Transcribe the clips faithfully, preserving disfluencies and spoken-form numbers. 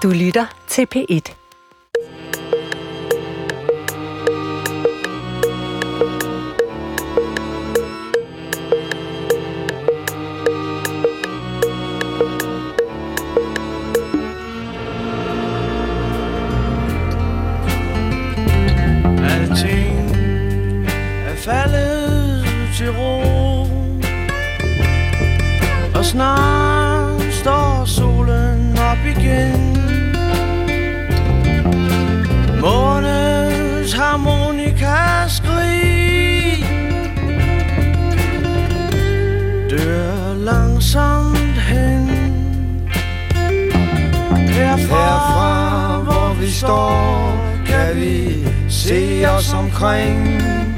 Du lytter til P et. Alting er faldet til ro, og snart står solen op igen. Månens harmonika skrig dør langsomt hen. Herfra, hvor vi står, kan vi se os omkring.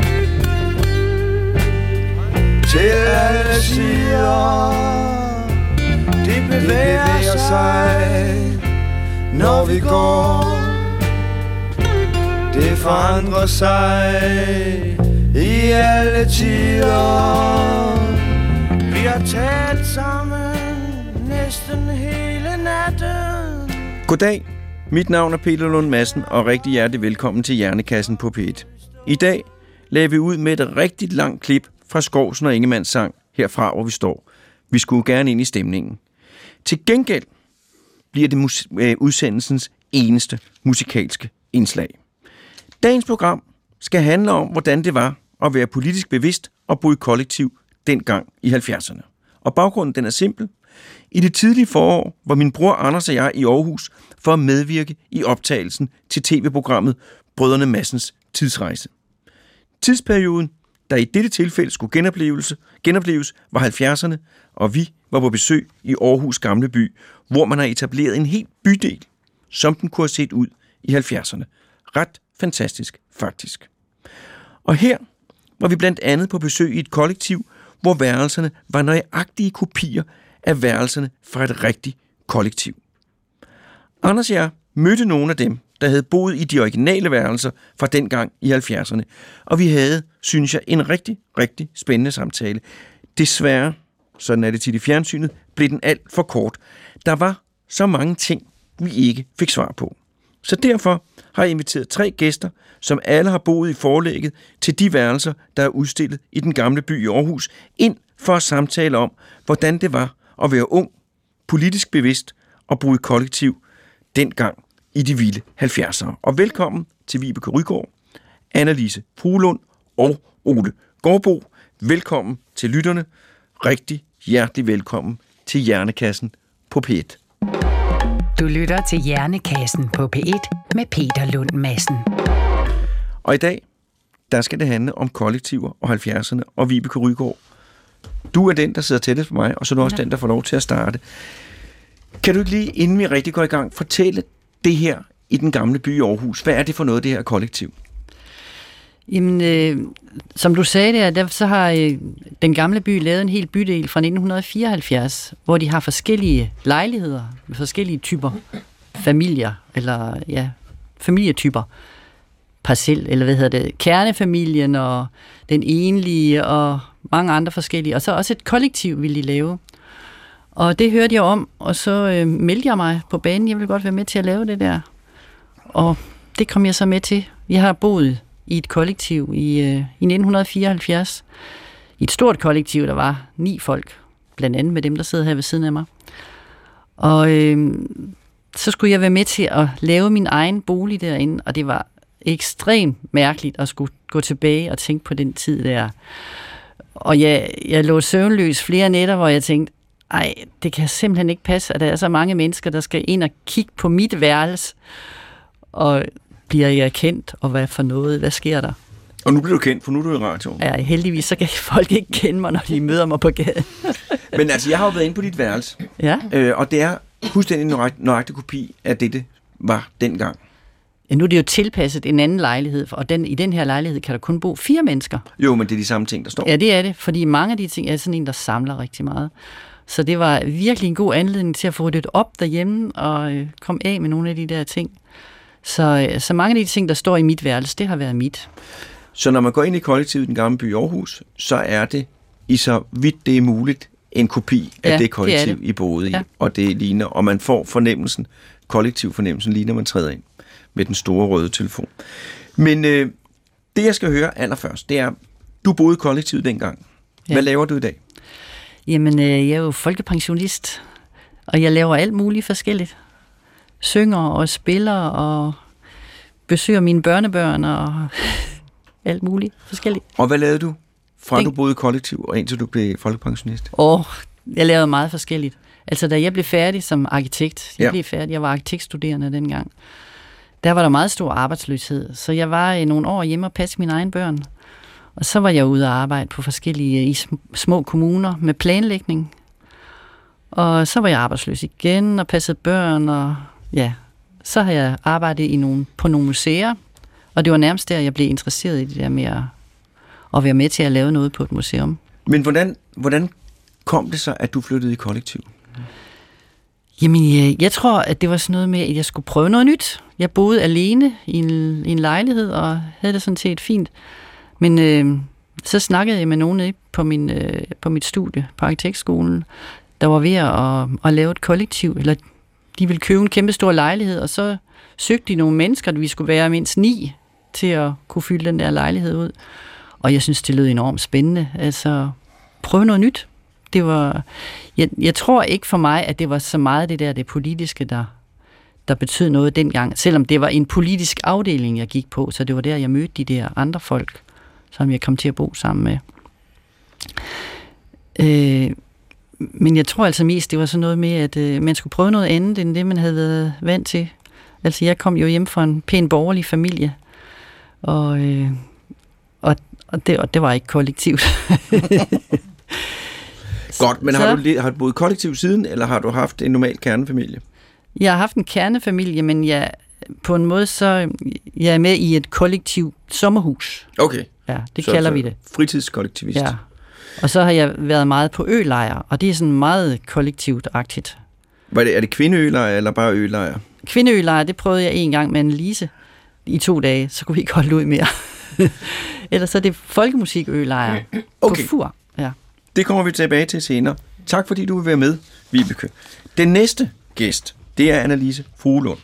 Til alle sider, de bevæger sig, når vi går. Det forandrer sig i alle tider. Vi har talt sammen næsten hele natten. Goddag, mit navn er Peter Lund Madsen, og rigtig hjertelig velkommen til Hjernekassen på P et. I dag lagde vi ud med et rigtig langt klip fra Skovsen og Ingemanns sang Herfra, hvor vi står. Vi skulle gerne ind i stemningen. Til gengæld bliver det mus- øh, udsendelsens eneste musikalske indslag. Dagens program skal handle om, hvordan det var at være politisk bevidst og bo i kollektiv dengang i halvfjerdserne. Og baggrunden den er simpel. I det tidlige forår var min bror Anders og jeg i Aarhus for at medvirke i optagelsen til tv-programmet Brødrene Madsens tidsrejse. Tidsperioden, der i dette tilfælde skulle genopleves, genopleves, var halvfjerdserne, og vi var på besøg i Aarhus Gamle By, hvor man har etableret en helt bydel, som den kunne have set ud i halvfjerdserne. Ret fantastisk, faktisk. Og her var vi blandt andet på besøg i et kollektiv, hvor værelserne var nøjagtige kopier af værelserne fra et rigtigt kollektiv. Anders og jeg mødte nogle af dem, der havde boet i de originale værelser fra dengang i halvfjerdserne, og vi havde, synes jeg, en rigtig, rigtig spændende samtale. Desværre, sådan er det tit i fjernsynet, blev den alt for kort. Der var så mange ting, vi ikke fik svar på. Så derfor har jeg inviteret tre gæster, som alle har boet i forlægget til de værelser, der er udstillet i den gamle by i Aarhus, ind for at samtale om, hvordan det var at være ung, politisk bevidst og bo i kollektiv dengang i de vilde halvfjerdsere. Og velkommen til Vibeke Rygaard, Annalise Fruelund og Ole Gårdbo. Velkommen til lytterne. Rigtig hjertelig velkommen til Hjernekassen på P et. Du lytter til Hjernekassen på P et med Peter Lund Madsen. Og i dag, der skal det handle om kollektiver og halvfjerdserne, og Vibeke Rygaard. Du er den, der sidder tættest på mig, og så er du også ja. den, der får lov til at starte. Kan du ikke lige, inden vi rigtig går i gang, fortælle det her i den gamle by i Aarhus? Hvad er det for noget, det her kollektiv? Jamen, øh, som du sagde der, der så har øh, den gamle by lavet en hel bydel fra nitten fireoghalvfjerds, hvor de har forskellige lejligheder med forskellige typer familier, eller ja, familietyper. Parcel, eller hvad hedder det, kernefamilien og den enlige og mange andre forskellige. Og så også et kollektiv ville de lave. Og det hørte jeg om, og så øh, meldte jeg mig på banen. Jeg ville godt være med til at lave det der. Og det kom jeg så med til. Jeg har boet i et kollektiv i, øh, i nitten fireoghalvfjerds. I et stort kollektiv, der var ni folk. Blandt andet med dem, der sidder her ved siden af mig. Og øh, så skulle jeg være med til at lave min egen bolig derinde, og det var ekstremt mærkeligt at skulle gå tilbage og tænke på den tid der. Og jeg, jeg lå søvnløs flere nætter, hvor jeg tænkte, ej, det kan simpelthen ikke passe, at der er så mange mennesker, der skal ind og kigge på mit værelse. Og bliver jeg kendt, og hvad for noget? Hvad sker der? Og nu bliver du kendt, for nu er du i radioen. Ja, heldigvis, så kan folk ikke kende mig, når de møder mig på gaden. Men altså, jeg har jo været inde på dit værelse. Ja. Øh, og det er fuldstændig nøjagtig, nøjagtig kopi af det, det var dengang. Ja, nu er det jo tilpasset en anden lejlighed, og den, i den her lejlighed kan der kun bo fire mennesker. Jo, men det er de samme ting, der står. Ja, det er det, fordi mange af de ting er sådan en, der samler rigtig meget. Så det var virkelig en god anledning til at få ryddet op derhjemme og øh, komme af med nogle af de der ting. Så, øh, så mange af de ting, der står i mit værelse, det har været mit. Så når man går ind i kollektivet i den gamle by Aarhus, så er det i så vidt det er muligt en kopi af ja, det kollektiv, det det. I boede i, ja. Og det ligner, og man får fornemmelsen kollektiv fornemmelsen, lige når man træder ind med den store røde telefon. Men øh, det, jeg skal høre allerførst, det er, du boede i kollektivet dengang. Hvad ja. laver du i dag? Jamen, øh, jeg er jo folkepensionist, og jeg laver alt muligt forskelligt. Synger og spiller og besøger mine børnebørn og alt muligt forskelligt. Og hvad lavede du, fra Den... du boede i kollektiv og indtil du blev folkepensionist? Åh, oh, jeg lavede meget forskelligt. Altså, da jeg blev færdig som arkitekt, jeg ja. blev færdig, jeg var arkitektstuderende dengang, der var der meget stor arbejdsløshed. Så jeg var i nogle år hjemme og passede mine egne børn. Og så var jeg ude at arbejde på forskellige i små kommuner med planlægning. Og så var jeg arbejdsløs igen og passede børn. Og ja, så har jeg arbejdet i nogle, på nogle museer. Og det var nærmest der, jeg blev interesseret i det der med at, at være med til at lave noget på et museum. Men hvordan, hvordan kom det så, at du flyttede i kollektiv? Jamen, jeg tror, at det var sådan noget med, at jeg skulle prøve noget nyt. Jeg boede alene i en, i en lejlighed og havde det sådan set fint. Men øh, så snakkede jeg med nogen på, min, øh, på mit studie på arkitektskolen, der var ved at, at lave et kollektiv, eller de ville købe en kæmpe stor lejlighed, og så søgte de nogle mennesker, at vi skulle være mindst ni til at kunne fylde den der lejlighed ud. Og jeg synes, det lød enormt spændende. Altså, prøve noget nyt. Det var, jeg, jeg tror ikke for mig, at det var så meget det der det politiske, der, der betød noget dengang. Selvom det var en politisk afdeling, jeg gik på, så det var der, jeg mødte de der andre folk, som jeg kom til at bo sammen med. Øh, men jeg tror altså mest, det var sådan noget med, at øh, man skulle prøve noget andet, end det, man havde været vant til. Altså, jeg kom jo hjem fra en pæn borgerlig familie, og, øh, og, og, det, og det var ikke kollektivt. Godt, men har du, har du boet kollektiv siden, eller har du haft en normal kernefamilie? Jeg har haft en kernefamilie, men jeg, på en måde så jeg er med i et kollektivt sommerhus. Okay. Ja, det så, kalder så vi det. Fritidskollektivist. Ja. Og så har jeg været meget på ølejre, og det er sådan meget kollektivt-agtigt. Er det, er det kvindeølejre eller bare ølejre? Kvindeølejre, det prøvede jeg en gang med en Lise i to dage, så kunne vi ikke holde ud mere. Ellers så er det folkemusikølejre okay. på Fur. Ja. Det kommer vi tilbage til senere. Tak fordi du vil være med, Vibeke. Den næste gæst, det er Annalise Fruelund.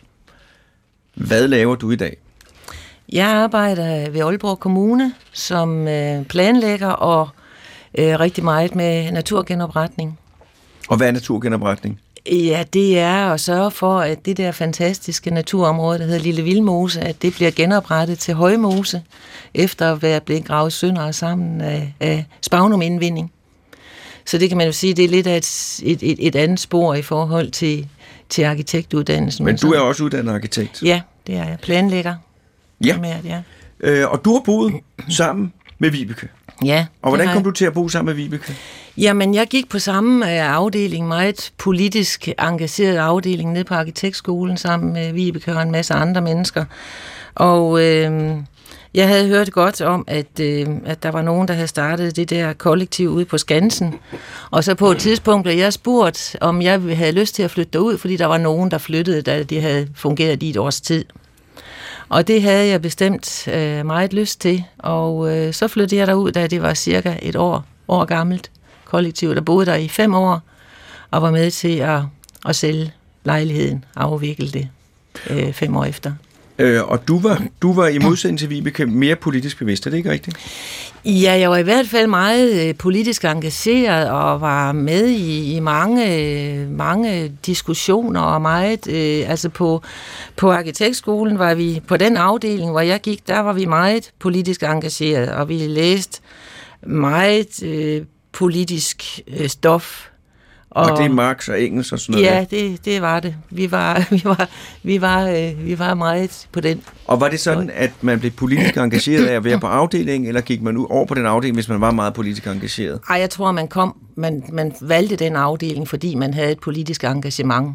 Hvad laver du i dag? Jeg arbejder ved Aalborg Kommune som planlægger og øh, rigtig meget med naturgenopretning. Og hvad er naturgenopretning? Ja, det er at sørge for, at det der fantastiske naturområde, der hedder Lille Vildmose, at det bliver genoprettet til Højmose, efter at være blevet gravet sønder sammen af, af spagnumindvinding. Så det kan man jo sige, det er lidt af et, et, et, et andet spor i forhold til, til arkitektuddannelsen. Men du er også uddannet arkitekt? Ja, det er jeg. Planlægger. Ja. Med, ja. Øh, og du har boet sammen med Vibeke? Ja. Og hvordan kom du til at bo sammen med Vibeke? Jamen, jeg gik på samme afdeling, meget politisk engageret afdeling, nede på arkitektskolen sammen med Vibeke og en masse andre mennesker. Og øh, jeg havde hørt godt om, at, øh, at der var nogen, der havde startet det der kollektiv ude på Skansen. Og så på et tidspunkt blev jeg spurgt, om jeg havde lyst til at flytte derud, fordi der var nogen, der flyttede, da de havde fungeret i et års tid. Og det havde jeg bestemt øh, meget lyst til, og øh, så flyttede jeg derud, da det var cirka et år, år gammelt kollektiv, der boede der i fem år, og var med til at, at sælge lejligheden, afvikle det øh, fem år efter. Øh, og du var, du var i modsætning til Vibeke mere politisk bevidst, er det ikke rigtigt? Ja, jeg var i hvert fald meget øh, politisk engageret og var med i, i mange, mange diskussioner og meget, øh, altså på, på arkitektskolen var vi, på den afdeling, hvor jeg gik, der var vi meget politisk engageret, og vi læste meget øh, politisk øh, stof. Og, og det er Marx og Engels og sådan noget? Ja, det, det var det. Vi var, vi var, vi var, øh, vi var meget på den. Og var det sådan, at man blev politisk engageret af at være på afdelingen, eller gik man over på den afdeling, hvis man var meget politisk engageret? Ej, jeg tror, man kom, man, man valgte den afdeling, fordi man havde et politisk engagement.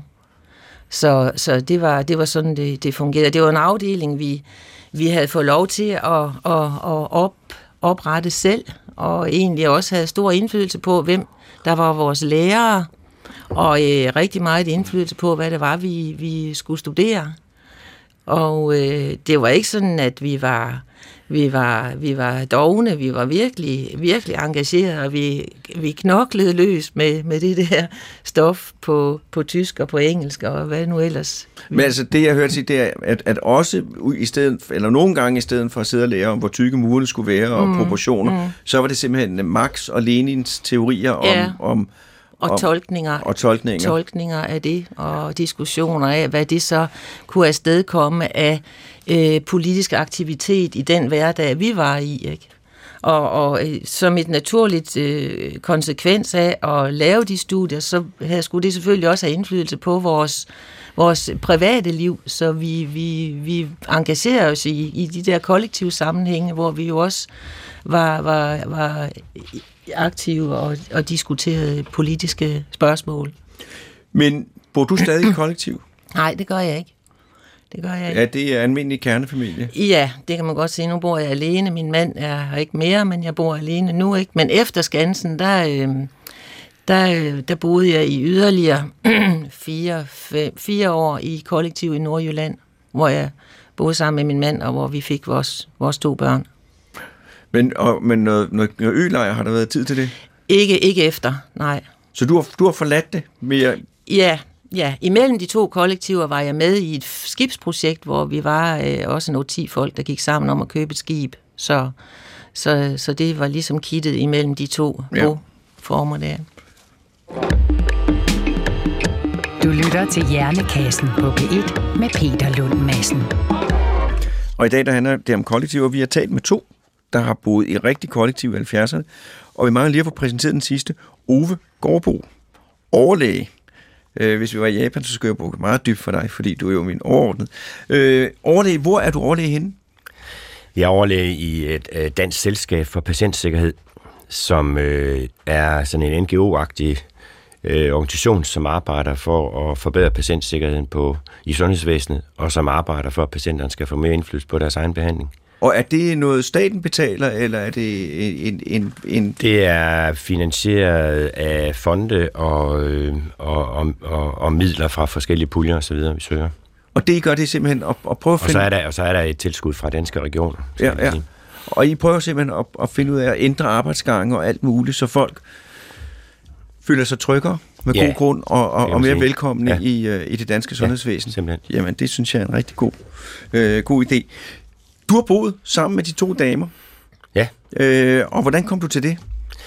Så, så det var, det var sådan, det, det fungerede. Det var en afdeling, vi, vi havde fået lov til at, at, at op, oprette selv, og egentlig også havde stor indflydelse på, hvem der var vores lærere, og øh, rigtig meget indflydelse på, hvad det var, vi, vi skulle studere. Og øh, det var ikke sådan, at vi var, vi var, vi var dovne, vi var virkelig, virkelig engagerede, og vi, vi knoklede løs med, med det der stof på, på tysk og på engelsk, og hvad nu ellers. Men altså, det jeg hørte sige, det er, at, at også i stedet, eller nogle gange i stedet for at sidde og lære om, hvor tykke murene skulle være, og mm, proportioner, mm. så var det simpelthen Marx og Lenins teorier om... Ja. om Og, og tolkninger, og tolkninger. tolkninger af det, og diskussioner af, hvad det så kunne afstedkomme af øh, politisk aktivitet i den hverdag, vi var i. Ikke? Og, og øh, som et naturligt øh, konsekvens af at lave de studier, så havde, skulle det selvfølgelig også have indflydelse på vores, vores private liv, så vi, vi, vi engagerer os i, i de der kollektive sammenhænge, hvor vi jo også var... var, var aktive og, og diskuterede politiske spørgsmål. Men bor du stadig i kollektiv? Nej, det gør jeg ikke. Det gør jeg ikke. Ja, det er almindelig kernefamilie. Ja, det kan man godt sige. Nu bor jeg alene. Min mand er her ikke mere, men jeg bor alene nu, ikke? Men efter Skansen, der, øh, der, der boede jeg i yderligere fire, fem, fire år i kollektiv i Nordjylland, hvor jeg boede sammen med min mand, og hvor vi fik vores, vores to børn. Men, og, men noget, noget ø-lejr, har der været tid til det? Ikke, ikke efter, nej. Så du har, du har forladt det mere? Ja, ja. Imellem de to kollektiver var jeg med i et skibsprojekt, hvor vi var øh, også nogle ti folk, der gik sammen om at købe et skib. Så, så, så det var ligesom kittet imellem de to ja. former der. Du lytter til Hjernekassen på P et med Peter Lund Madsen. Og i dag der handler det om kollektiver. Vi har talt med to, der har boet i rigtig kollektiv i halvfjerdserne, og vi mangler lige at få præsenteret den sidste, Ove Gårdbo, overlæge. Øh, hvis vi var i Japan, så skulle jeg bruge meget dybt for dig, fordi du er jo min overordnet. Øh, overlæge, hvor er du overlæge henne? Jeg er overlæge i et øh, dansk selskab for patientsikkerhed, som øh, er sådan en N G O-agtig øh, organisation, som arbejder for at forbedre patientsikkerheden på, i sundhedsvæsenet, og som arbejder for, at patienterne skal få mere indflydelse på deres egen behandling. Og er det noget, staten betaler, eller er det en... en, en... Det er finansieret af fonde og, og, og, og, og midler fra forskellige puljer osv., vi søger. Og det I gør, det er simpelthen at, at prøve at finde... Og så er der, og så er der et tilskud fra danske regioner. Ja, ja. Og I prøver simpelthen at, at finde ud af at ændre arbejdsgange og alt muligt, så folk føler sig tryggere med ja, god grund og, og, og mere velkomne ja. i, i det danske sundhedsvæsen. Ja, simpelthen. Jamen, det synes jeg er en rigtig god, øh, god idé. Du har boet sammen med de to damer. Ja. Øh, og hvordan kom du til det?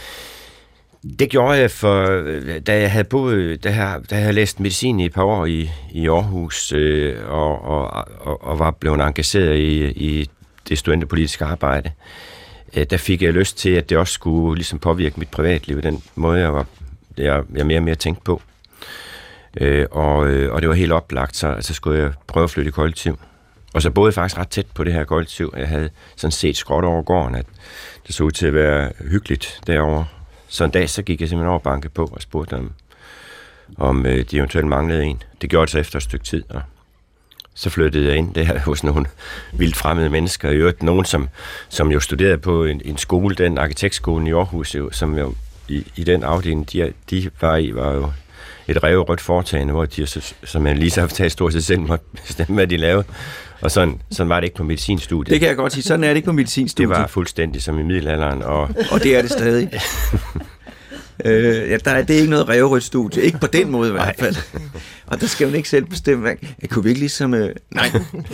Det gjorde jeg, for da jeg havde boet, da jeg, da jeg havde læst medicin i et par år i, i Aarhus, øh, og, og, og, og var blevet engageret i, i det studenterpolitiske arbejde, øh, der fik jeg lyst til, at det også skulle ligesom påvirke mit privatliv, den måde, jeg var jeg, jeg mere og mere tænkte på. Øh, og, og det var helt oplagt, så, så skulle jeg prøve at flytte i kollektiv. Og så boede jeg faktisk ret tæt på det her kollektiv. Jeg havde sådan set skråt over gården, at det så ud til at være hyggeligt derovre. Så en dag, så gik jeg simpelthen over banke på og spurgte dem, om øh, de eventuelt manglede en. Det gjorde det så efter et stykke tid, og så flyttede jeg ind der hos nogle vildt fremmede mennesker. I øvrigt nogen, som, som jo studerede på en, en skole, den arkitektskolen i Aarhus, jo, som jo i, i den afdeling, de, de var i, var jo et ræverødt foretagende, hvor de, som man lige så har taget stort set selv, måtte bestemme, hvad de lavede. Og sådan, sådan var det ikke på medicinstudiet. Det kan jeg godt sige. Sådan er det ikke på medicinstudiet. Det var fuldstændig som i middelalderen. Og, og det er det stadig. øh, ja, der er, det er ikke noget ræverødt studie. Ikke på den måde i hvert fald. Og der skal man ikke selv bestemme. Jeg kunne virkelig ligesom... Øh, nej.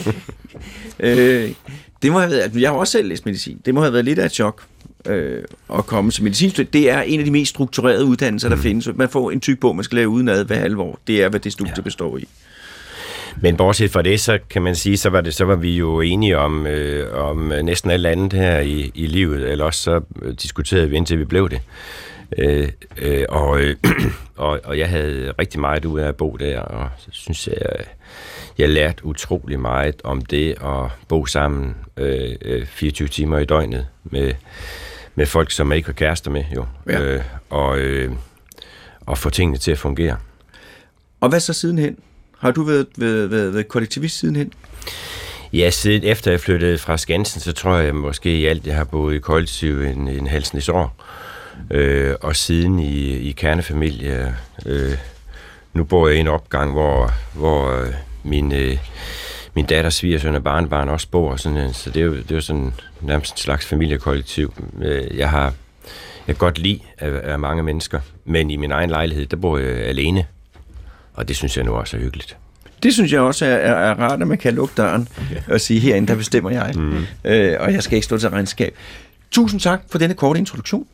øh, det må have været... Jeg har også selv læst medicin. Det må have været lidt af et chok øh, at komme til medicinstudiet. Det er en af de mest strukturerede uddannelser, der mm. findes. Man får en tyk bog, man skal lave udenad hver halve år. Det er, hvad det studie ja. består i. Men bortset fra det, så kan man sige, så var, det, så var vi jo enige om, øh, om næsten alt andet her i, i livet, eller også så diskuterede vi, indtil vi blev det. Øh, øh, og, øh, og, og jeg havde rigtig meget ud af at bo der, og så synes jeg, jeg lærte utrolig meget om det at bo sammen øh, fireogtyve timer i døgnet med, med folk, som jeg ikke var kærester med, jo. Ja. Øh, og, øh, og få tingene til at fungere. Og hvad så sidenhen? Har du været, været, været, været kollektivist sidenhen? Ja, siden efter jeg flyttede fra Skansen, så tror jeg måske i alt, jeg har boet i kollektiv en, en halv snes år. Øh, og siden i, i kernefamilie. Øh, nu bor jeg i en opgang, hvor, hvor min, øh, min datters svigersøn og barnebarn også bor, sådan, så det er jo, det er jo sådan nærmest en slags familiekollektiv. Jeg har jeg kan godt lide af, af mange mennesker, men i min egen lejlighed, der bor jeg alene, og det synes jeg nu også er hyggeligt. Det synes jeg også er, er, er rart, at man kan lukke døren ja. og sige, herinde, der bestemmer jeg, mm. øh, og jeg skal ikke stå til regnskab. Tusind tak for denne korte introduktion.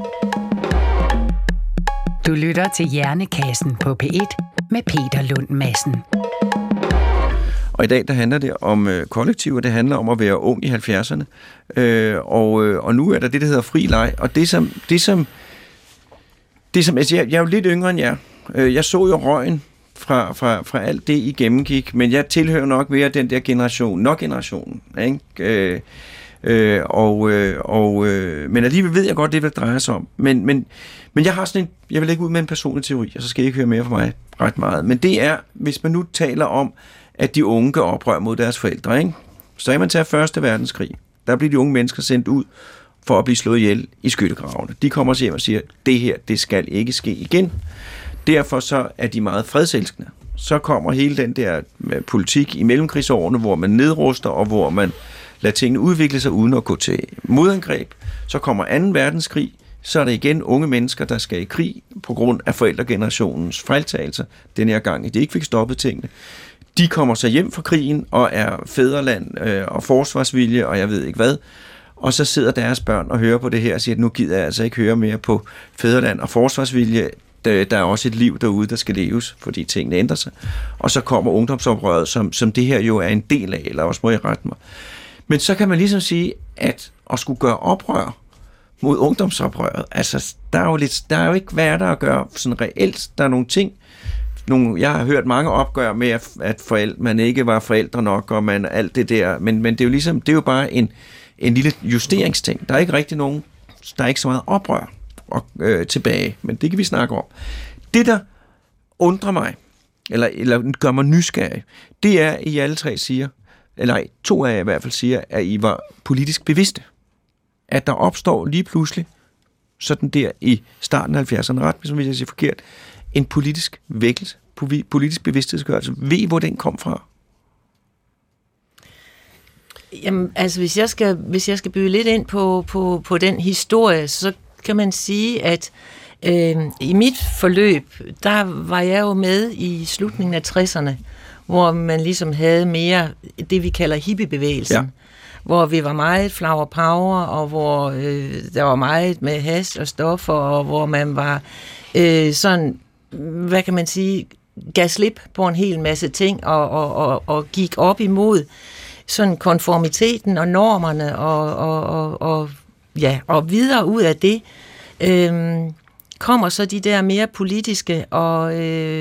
Du lytter til Hjernekassen på P et med Peter Lund Madsen. Og i dag der handler det om øh, kollektiver, det handler om at være ung i halvfjerdserne, øh, og, øh, og nu er der det, der hedder fri leg, og det som, det som, det som altså, jeg, jeg er jo lidt yngre end jer. Jeg så jo røgen fra, fra, fra alt det, I gennemgik, men jeg tilhører nok mere den der generation, nok generationen, ikke? Øh, øh, og, øh, og, øh, men alligevel ved jeg godt, det vil dreje sig om. Men, men, men jeg har sådan en, jeg vil lægge ud med en personlig teori, og så skal I ikke høre mere fra mig ret meget. Men det er, hvis man nu taler om, at de unge gør oprør mod deres forældre, ikke? Så kan man tage første verdenskrig. Der bliver de unge mennesker sendt ud for at blive slået ihjel i skyttegravene. De kommer hjem og siger, det her, det skal ikke ske igen. Derfor så er de meget fredselskende. Så kommer hele den der politik i mellemkrigsårene, hvor man nedruster, og hvor man lader tingene udvikle sig uden at gå til modangreb. Så kommer anden verdenskrig, så er det igen unge mennesker, der skal i krig på grund af forældregenerationens fejltagelser. Den her gang, de ikke fik stoppet tingene. De kommer så hjem fra krigen og er fædreland øh, og forsvarsvilje, og jeg ved ikke hvad. Og så sidder deres børn og hører på det her og siger, at nu gider jeg altså ikke høre mere på fædreland og forsvarsvilje. Der er også et liv derude, der skal leves, fordi tingene ændrer sig. Og så kommer ungdomsoprøret, som, som det her jo er en del af, eller også må jeg rette mig. Men så kan man ligesom sige, at at skulle gøre oprør mod ungdomsoprøret, altså der er jo, lidt, der er jo ikke hvad der at gøre sådan reelt. Der er nogle ting, nogle, jeg har hørt mange opgør med, at, at forældre, man ikke var forældre nok, og man alt det der, men, men det er jo ligesom, det er jo bare en, en lille justeringsting. Der er ikke rigtig nogen, der er ikke så meget oprør og, øh, tilbage, men det kan vi snakke om. Det, der undrer mig, eller, eller gør mig nysgerrig, det er, at I alle tre siger, eller to af jer i hvert fald siger, at I var politisk bevidste. At der opstår lige pludselig, sådan der i starten af halvfjerdserne, ret, hvis jeg siger forkert, en politisk vækkelse, politisk bevidsthedsgørelse. Ved I, hvor den kom fra? Jamen, altså, hvis jeg skal, hvis jeg skal bygge lidt ind på, på, på den historie, så kan man sige, at øh, i mit forløb, der var jeg jo med i slutningen af tresserne, hvor man ligesom havde mere det, vi kalder hippiebevægelsen. Ja. Hvor vi var meget flower power, og hvor øh, der var meget med hash og stoffer, og hvor man var øh, sådan, hvad kan man sige, gav slip på en hel masse ting, og, og, og, og gik op imod sådan konformiteten og normerne, og, og, og, og, ja, og videre ud af det, øh, kommer så de der mere politiske og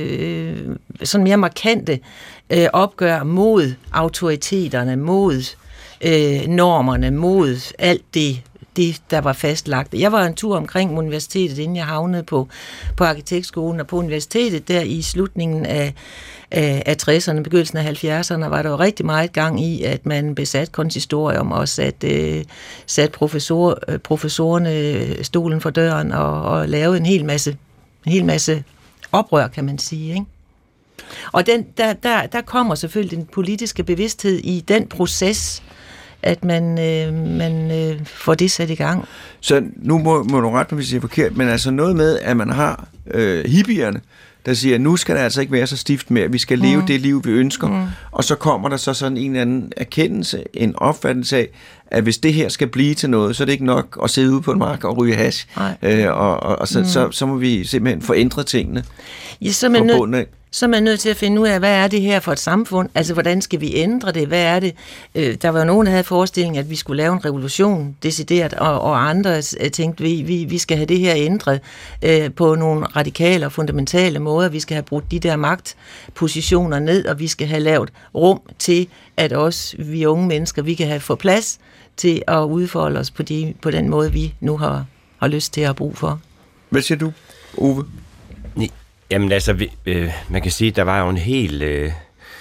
øh, sådan mere markante øh, opgør mod autoriteterne, mod øh, normerne, mod alt det, det, der var fastlagt. Jeg var en tur omkring universitetet, inden jeg havnede på, på arkitektskolen, og på universitetet der i slutningen af, af, af tresserne, begyndelsen af halvfjerdserne, var der jo rigtig meget gang i, at man besat konsistorium og sat, øh, sat professor, øh, professorerne stolen for døren og, og lavede en hel masse, en hel masse oprør, kan man sige, ikke? Og den, der, der, der kommer selvfølgelig den politiske bevidsthed i den proces, at man, øh, man øh, får det sat i gang. Så nu må, må du rette mig, hvis jeg er forkert, men altså noget med, at man har øh, hippierne, der siger, at nu skal det altså ikke være så stift mere, vi skal leve mm. det liv, vi ønsker, mm. og så kommer der så sådan en eller anden erkendelse, en opfattelse af, at hvis det her skal blive til noget, så er det ikke nok at sidde ude på en mark og ryge hash, øh, og, og, og så, mm. så, så må vi simpelthen forændre tingene. Ja, så man nød- Så er man nødt til at finde ud af, hvad er det her for et samfund? Altså, hvordan skal vi ændre det? Hvad er det? Øh, der var nogen, der havde forestilling, at vi skulle lave en revolution, decideret, og, og andre tænkte, vi, vi, vi skal have det her ændret øh, på nogle radikale og fundamentale måder. Vi skal have brugt de der magtpositioner ned, og vi skal have lavet rum til, at også vi unge mennesker, vi kan have få plads til at udfolde os på, de, på den måde, vi nu har, har lyst til at bruge for. Hvad siger du, Ove? Jamen altså, vi, øh, man kan sige, at der var jo en hel, øh,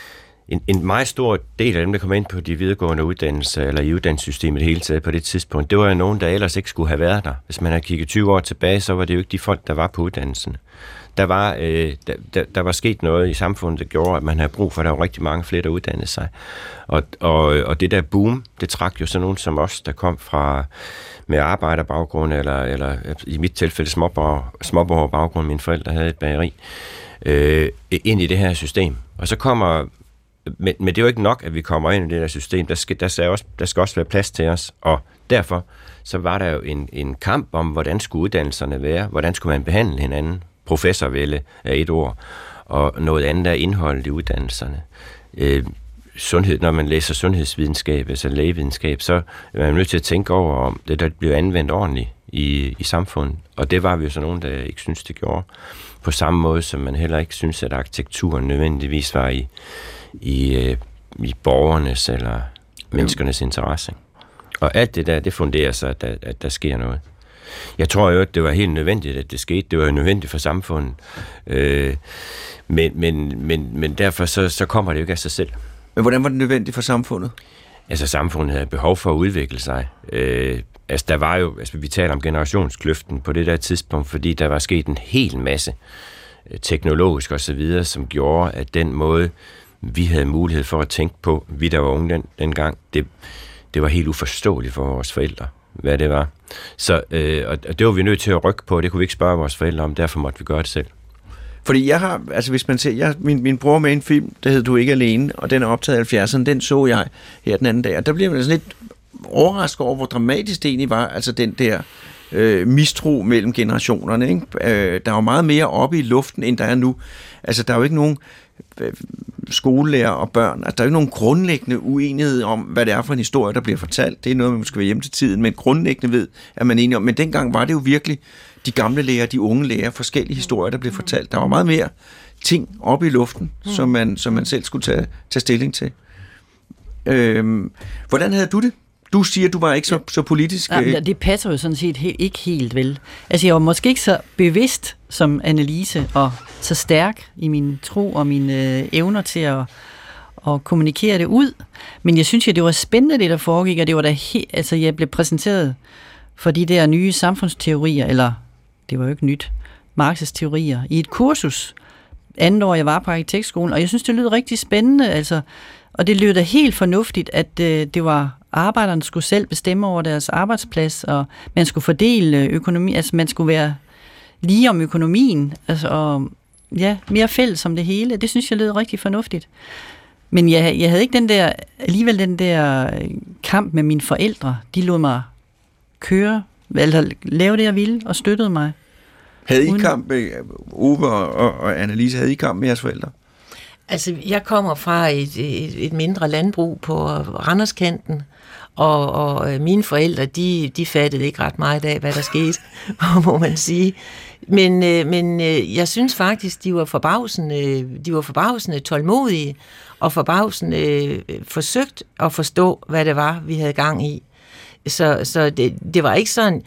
en, en meget stor del af dem, der kom ind på de videregående uddannelser, eller i uddannelsessystemet hele taget på det tidspunkt, det var jo nogen, der ellers ikke skulle have været der. Hvis man havde kigget tyve år tilbage, så var det jo ikke de folk, der var på uddannelsen. Der var, øh, der, der, der var sket noget i samfundet, der gjorde, at man havde brug for, at der var rigtig mange flere, der uddannede sig. Og, og, og det der boom, det trak jo sådan nogen som os, der kom fra med arbejderbaggrund, eller, eller i mit tilfælde småborgerbaggrund, mine forældre havde et bageri, øh, ind i det her system. Og så kommer, men, men det er jo ikke nok, at vi kommer ind i det der system, der skal, der skal, også, der skal også være plads til os, og derfor så var der jo en, en kamp om, hvordan skulle uddannelserne være, hvordan skulle man behandle hinanden, professorvælde er et ord, og noget andet er indholdet i uddannelserne. Øh, sundhed, når man læser sundhedsvidenskab, altså lægevidenskab, så er man nødt til at tænke over, om det der bliver anvendt ordentligt i, i samfundet. Og det var vi jo så nogen, der ikke synes det gjorde. På samme måde, som man heller ikke synes, at arkitekturen nødvendigvis var i, i, i borgernes eller menneskernes interesse. Og alt det der, det funderer sig, at der, at der sker noget. Jeg tror jo, at det var helt nødvendigt, at det skete. Det var jo nødvendigt for samfundet. Øh, men, men, men, men derfor så, så kommer det jo ikke af sig selv. Men hvordan var det nødvendigt for samfundet? Altså, samfundet havde behov for at udvikle sig. Øh, altså, der var jo, altså, vi taler om generationskløften på det der tidspunkt, fordi der var sket en hel masse øh, teknologisk og så videre, som gjorde, at den måde, vi havde mulighed for at tænke på, vi der var unge den, dengang, det, det var helt uforståeligt for vores forældre, hvad det var. Så, øh, og, og det var vi nødt til at rykke på, det kunne vi ikke spørge vores forældre om, derfor måtte vi gøre det selv. Fordi jeg har, altså hvis man ser, jeg, min, min bror med en film, der hed Du ikke alene, og den er optaget i halvfjerdserne, den så jeg her den anden dag, og der bliver man sådan lidt overrasket over, hvor dramatisk det egentlig var, altså den der øh, mistro mellem generationerne, ikke? Øh, der er jo meget mere oppe i luften, end der er nu. Altså der er jo ikke nogen øh, skolelærer og børn, altså der er jo ikke nogen grundlæggende uenighed om, hvad det er for en historie, der bliver fortalt. Det er noget, man måske være hjemme til tiden, men grundlæggende ved, at man er enig om. Men dengang var det jo virkelig de gamle lærer, de unge lærer, forskellige historier, der blev fortalt. Der var meget mere ting oppe i luften, mm. som, man, som man selv skulle tage, tage stilling til. Øhm, hvordan havde du det? Du siger, du var ikke så, så politisk. Ja, det passer jo sådan set helt, ikke helt vel. Altså, jeg var måske ikke så bevidst som Annelise, og så stærk i min tro og mine øh, evner til at, at kommunikere det ud. Men jeg synes jo, det var spændende, det der foregik, og det var da he- altså, jeg blev præsenteret for de der nye samfundsteorier, eller det var jo ikke nyt, Marx's teorier, i et kursus, andet år jeg var på arkitektskolen, og jeg synes, det lød rigtig spændende, altså, og det lød da helt fornuftigt, at øh, det var arbejderne skulle selv bestemme over deres arbejdsplads, og man skulle fordele økonomi, altså man skulle være lige om økonomien, altså, og ja, mere fælles om det hele, det synes jeg lød rigtig fornuftigt. Men jeg, jeg havde ikke den der, alligevel den der kamp med mine forældre, de lod mig køre, altså lave det, jeg ville, og støttede mig. Havde I kamp med Ove og, og, og Annelise, havde I kamp med jeres forældre? Altså, jeg kommer fra et, et, et mindre landbrug på Randerskanten, og, og mine forældre, de, de fattede ikke ret meget af, hvad der skete, må man sige. Men, men jeg synes faktisk, de var forbavsende, de var forbavsende tålmodige, og forbavsende forsøgt at forstå, hvad det var, vi havde gang i. Så, så det, det var ikke sådan,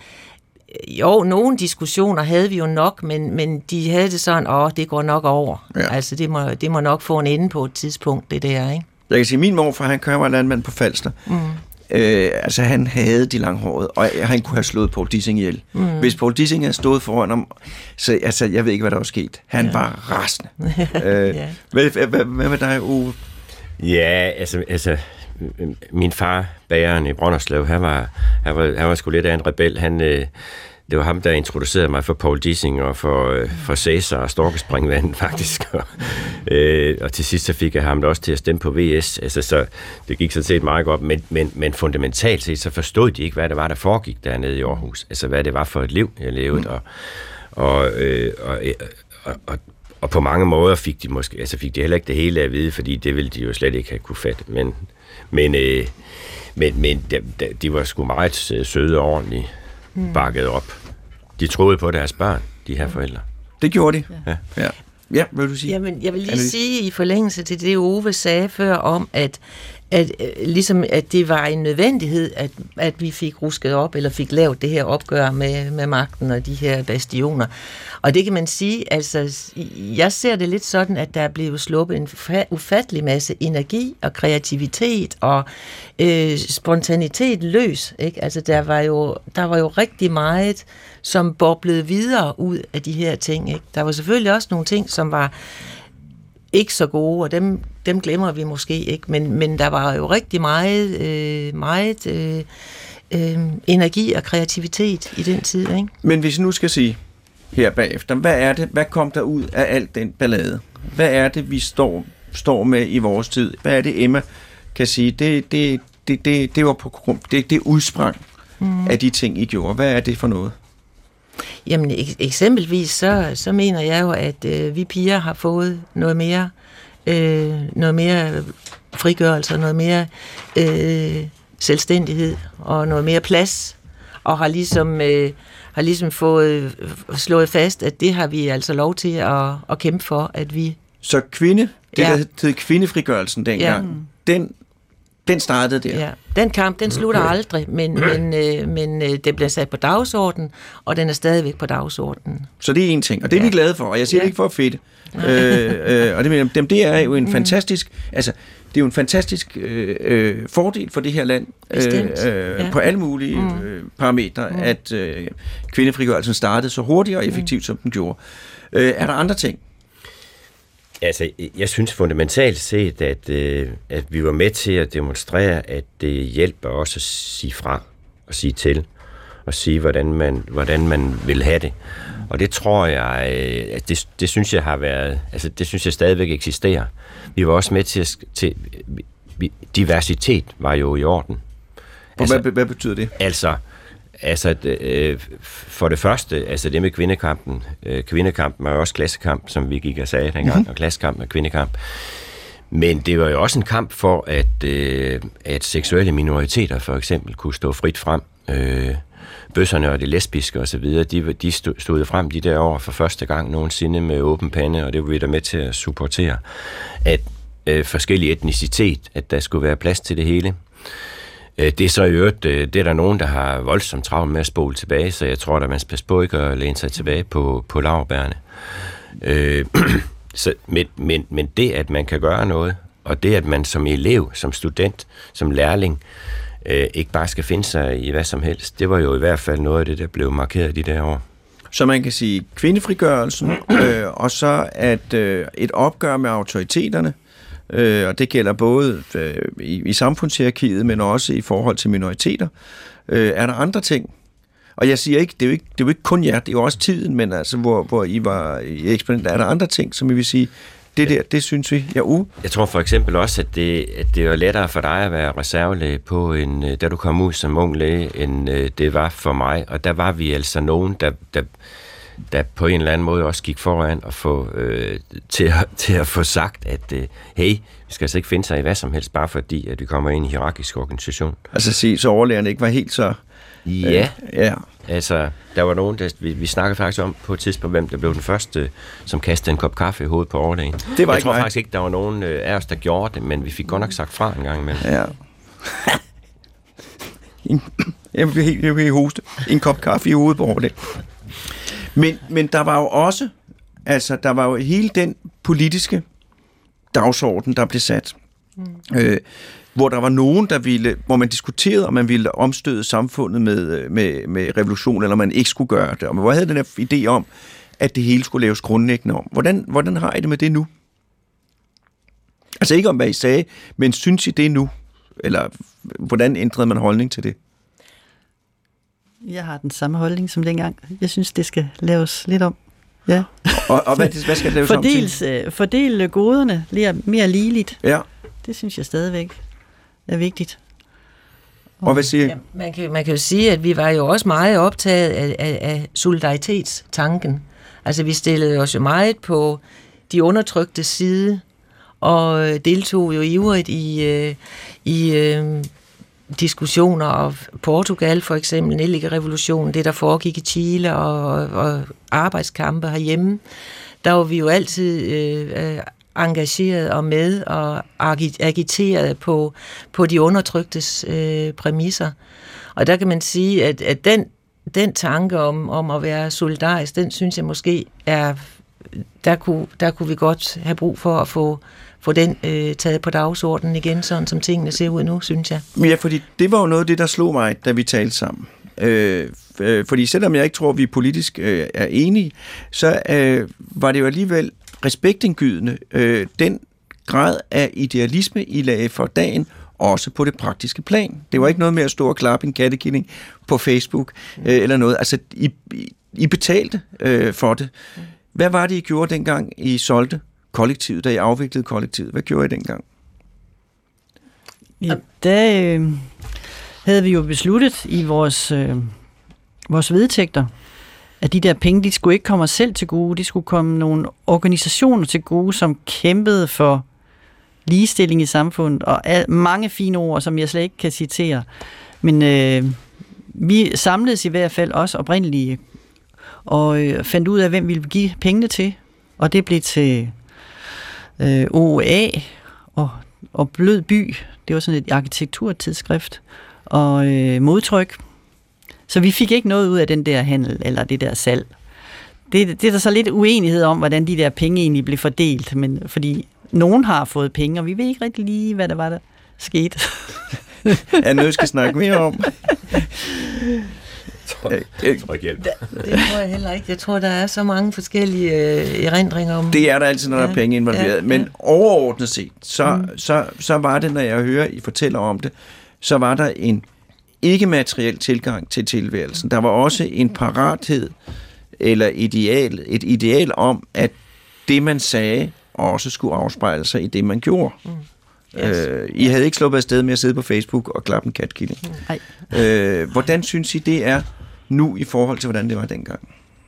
jo, nogle diskussioner havde vi jo nok, men, men de havde det sådan, åh, det går nok over. Ja. Altså, det må, det må nok få en ende på et tidspunkt, det der, ikke? Jeg kan sige, min morfar, han kører var landmand på Falster. Mm. Øh, altså, han havde de langhårede, og han kunne have slået Poul Dissing ihjel. Mm. Hvis Poul Dissing havde stået foran ham, så altså, jeg ved ikke, hvad der var sket. Han ja. var rasende. øh, ja. hvad, hvad, hvad med dig, Ove? Ja, altså... altså min far, bageren i Brønderslev, han var, han var, han var sgu lidt af en rebel. Han, øh, det var ham, der introducerede mig for Poul Dissing og for, øh, for Cæsar og Storkespringvandet, faktisk. Og, øh, og til sidst så fik jeg ham også til at stemme på V S. Altså, så det gik sådan set meget godt, men, men, men fundamentalt set, så forstod de ikke, hvad det var, der foregik dernede i Aarhus. Altså, hvad det var for et liv, jeg levede. Og, og, øh, og, og, og og på mange måder fik de måske, altså fik de heller ikke det hele at vide, fordi det ville de jo slet ikke have kunne fatte. Men, men, øh, men, men de, de var sgu meget søde og ordentligt bakket op. De troede på deres børn, de her forældre. Det gjorde de? Ja. Ja, ja hvad vil du sige? Jamen, jeg vil lige Annelise. sige i forlængelse til det, Ove sagde før om, at at, ligesom, at det var en nødvendighed, at, at vi fik rusket op, eller fik lavet det her opgør med, med magten og de her bastioner. Og det kan man sige, altså, jeg ser det lidt sådan, at der er blevet sluppet en ufattelig masse energi og kreativitet og øh, spontanitet løs, ikke? Altså, der var, jo, der var jo rigtig meget, som boblede videre ud af de her ting, ikke? Der var selvfølgelig også nogle ting, som var ikke så gode, og dem, dem glemmer vi måske ikke, men, men der var jo rigtig meget, øh, meget øh, øh, energi og kreativitet i den tid, ikke? Men hvis jeg nu skal sige her bagefter, hvad er det, hvad kom der ud af alt den ballade? Hvad er det, vi står, står med i vores tid? Hvad er det, Emma kan sige? Det, det, det, det, det var på grund, det, det udsprang mm. af de ting, I gjorde. Hvad er det for noget? Jamen ek- eksempelvis så, så mener jeg jo, at øh, vi piger har fået noget mere, øh, noget mere frigørelse, noget mere øh, selvstændighed og noget mere plads, og har ligesom, øh, har ligesom fået slået fast, at det har vi altså lov til at, at kæmpe for, at vi... Så kvinde, det ja. der hed kvindefrigørelsen dengang, ja. den, den startede der? Ja, den kamp, den slutter aldrig, men, men, øh, men øh, det bliver sat på dagsordenen, og den er stadigvæk på dagsordenen. Så det er en ting, og det er ja. vi glade for, og jeg siger ja. det ikke for at fedt. øh, øh, og det, dem, det er jo en fantastisk, altså det er jo en fantastisk øh, øh, fordel for det her land, øh, øh, ja. på alle mulige mm. øh, parametre, mm. at øh, kvindefrigørelsen startede så hurtigt og effektivt, mm. som den gjorde. Øh, er der andre ting? Altså, jeg synes fundamentalt set, at, øh, at vi var med til at demonstrere, at det hjælper også at sige fra og sige til og sige, hvordan man, hvordan man vil have det. Og det tror jeg, at det, det synes jeg har været, altså det synes jeg stadigvæk eksisterer. Vi var også med til at, til, vi, diversitet var jo i orden. Altså, hvad, hvad betyder det? Altså, Altså, øh, for det første, altså det med kvindekampen. Øh, kvindekampen er jo også klassekamp, som vi gik og sagde dengang, mm-hmm. og klassekamp er kvindekamp. Men det var jo også en kamp for, at, øh, at seksuelle minoriteter for eksempel kunne stå frit frem. Øh, bøsserne og det lesbiske osv., de, de stod frem de der år for første gang nogensinde med åben pande, og det var vi der med til at supportere, at øh, forskellige etnicitet, at der skulle være plads til det hele. Det er så i øvrigt, det er der nogen, der har voldsomt travlt med at spole tilbage, så jeg tror, at man skal passe på ikke at læne sig tilbage på, på laurbærene. Øh, så, men, men, men det, at man kan gøre noget, og det, at man som elev, som student, som lærling, øh, ikke bare skal finde sig i hvad som helst, det var jo i hvert fald noget af det, der blev markeret i de der år. Så man kan sige kvindefrigørelsen, øh, og så at øh, et opgør med autoriteterne, Øh, og det gælder både øh, i, i samfundshierarkiet, men også i forhold til minoriteter. Øh, er der andre ting? Og jeg siger ikke, det er jo ikke, det er jo ikke kun jer, det er jo også tiden, men altså, hvor, hvor I var i eksperiment, er der andre ting, som I vil sige, det der, det synes vi, ja, u. Jeg tror for eksempel også, at det, at det var lettere for dig at være reservelæge på, en, da du kom ud som ung læge, end det var for mig. Og der var vi altså nogen, der... der der på en eller anden måde også gik foran og få, øh, til, at, til at få sagt, at øh, hey, vi skal altså ikke finde sig i hvad som helst, bare fordi, at vi kommer ind i en hierarkisk organisation. Altså se, så overlægerne ikke var helt så... Ja, øh, ja. Altså, der var nogen, der, vi, vi snakkede faktisk om på et tidspunkt, hvem der blev den første, som kastede en kop kaffe i hovedet på overlægen. Det var Jeg ikke tror mig. faktisk ikke, der var nogen af os, der gjorde det, men vi fik godt nok sagt fra en gang imellem. Ja. Jeg vil helt, jeg vil hoste. En kop kaffe i hovedet på overlægen. Men, men der var jo også, altså der var jo hele den politiske dagsorden, der blev sat, mm. øh, hvor der var nogen, der ville, hvor man diskuterede, om man ville omstøde samfundet med, med, med revolution, eller man ikke skulle gøre det. Og man havde den her idé om, at det hele skulle laves grundlæggende om. Hvordan, hvordan har I det med det nu? Altså ikke om, hvad I sagde, men synes I det nu? Eller hvordan ændrede man holdning til det? Jeg har den samme holdning som dengang. Jeg synes, det skal laves lidt om. Ja. Og, og hvad, hvad skal det laves Fordels, om til? Fordele goderne mere ligeligt. Ja. Det synes jeg stadigvæk er vigtigt. Og hvad siger I? Ja, man, kan, man kan jo sige, at vi var jo også meget optaget af, af, af solidaritetstanken. Altså vi stillede os jo meget på de undertrykte side, og deltog jo ivrigt i, i diskussioner af Portugal, for eksempel, Nelliker-revolutionen, det der foregik i Chile, og, og arbejdskampe herhjemme. Der var vi jo altid øh, engageret og med og agiteret på, på de undertryktes øh, præmisser. Og der kan man sige, at, at den, den tanke om, om at være solidarisk, den synes jeg måske er, der kunne, der kunne vi godt have brug for at få, få den øh, taget på dagsordenen igen, sådan som tingene ser ud nu, synes jeg. Ja, fordi det var jo noget af det, der slog mig, da vi talte sammen. Øh, øh, fordi selvom jeg ikke tror, vi politisk øh, er enige, så øh, var det jo alligevel respektindgydende, øh, den grad af idealisme, I lagde for dagen, også på det praktiske plan. Det var ikke noget med at stå og klappe en kattekilling på Facebook øh, eller noget. Altså, I, I betalte øh, for det. Hvad var det, I gjorde dengang, I solgte kollektivet, da I afviklede kollektivet? Hvad gjorde I dengang? Ja, der øh, havde vi jo besluttet i vores, øh, vores vedtægter, at de der penge, de skulle ikke komme os selv til gode, de skulle komme nogle organisationer til gode, som kæmpede for ligestilling i samfundet, og mange fine ord, som jeg slet ikke kan citere. Men øh, vi samledes i hvert fald også oprindeligt, og øh, fandt ud af, hvem vi ville give pengene til, og det blev til øh, O A og, og Blød By, det var sådan et arkitekturtidsskrift, og øh, Modtryk. Så vi fik ikke noget ud af den der handel, eller det der salg. Det, det er der så lidt uenighed om, hvordan de der penge egentlig blev fordelt, men fordi nogen har fået penge, og vi ved ikke rigtig lige, hvad der var, der skete. Er noget, skal snakke mere om? Jeg tror ikke hjælp. Det tror jeg heller ikke. Jeg tror, der er så mange forskellige øh, erindringer om... Det er der altid, når der ja, er penge involveret. Ja, men ja. Overordnet set, så, mm. så, så var det, når jeg hører, I fortæller om det, så var der en ikke-materiel tilgang til tilværelsen. Der var også en parathed, eller ideal, et ideal om, at det, man sagde, også skulle afspejle sig i det, man gjorde. Mm. Yes. Øh, I havde ikke sluppet afsted med at sidde på Facebook og klappe en katkilling. Mm. Øh, hvordan synes I, det er nu i forhold til, hvordan det var dengang?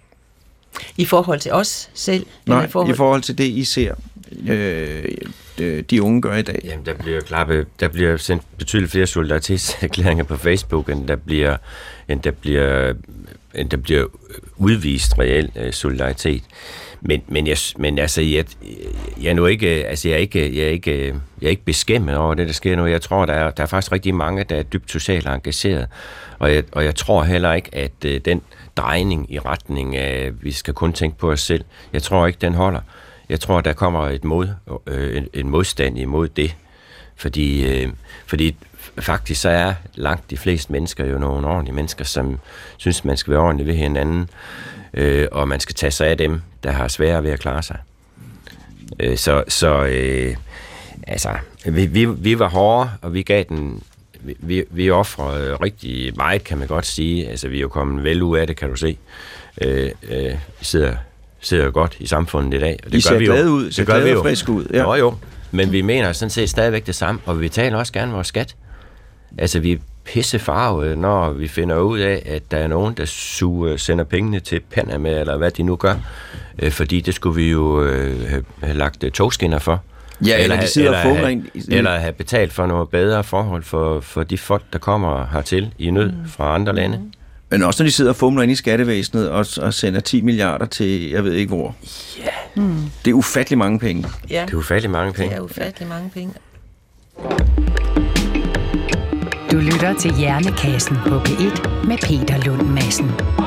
I forhold til os selv? Nej, i forhold, i forhold til det, I ser, øh, de unge gør i dag. Jamen, der bliver, klappet, der bliver sendt betydeligt flere solidaritetserklæringer på Facebook, end der bliver, end der bliver, end der bliver udvist reel øh, solidaritet. Men, men, jeg, men altså, jeg, jeg er nu ikke, altså, jeg er ikke, jeg er ikke, jeg er ikke beskæmmet over det, der sker nu. Jeg tror, der er, der er faktisk rigtig mange, der er dybt socialt engageret. Og jeg, og jeg tror heller ikke, at uh, den drejning i retning af, at vi skal kun tænke på os selv, jeg tror ikke, den holder. Jeg tror, der kommer et mod, øh, en, en modstand imod det. Fordi, øh, fordi faktisk så er langt de fleste mennesker jo nogle ordentlige mennesker, som synes, man skal være ordentlig ved hinanden. Øh, og man skal tage sig af dem, der har sværere ved at klare sig. Øh, så så øh, altså, vi, vi, vi var hårde, og vi gav den, vi, vi offrede rigtig meget, kan man godt sige. Altså, vi er jo kommet vel ud af det, kan du se. Øh, øh, vi sidder, sidder godt i samfundet i dag. Og det I gør ser vi glade jo. ud, ser glade og friske ud. Ja. Nå jo, men vi mener sådan set stadigvæk det samme, og vi betaler også gerne vores skat. Altså, vi pissefarvet, når vi finder ud af, at der er nogen, der suger, sender pengene til Panama, eller hvad de nu gør, øh, fordi det skulle vi jo øh, have, have lagt togskinner for. Ja, eller, eller, de sidder eller, have, have, eller have betalt for noget bedre forhold for, for de folk, der kommer hertil i nød mm. fra andre lande. Mm. Men også når de sidder og fumler ind i skattevæsenet og, og sender ti milliarder til, jeg ved ikke hvor. Ja. Yeah. Mm. Det er ufattelig mange penge. Ja. Det er ufattelig mange penge. Det er ufattelig mange penge. Du lytter til Hjernekassen på P et med Peter Lund Madsen.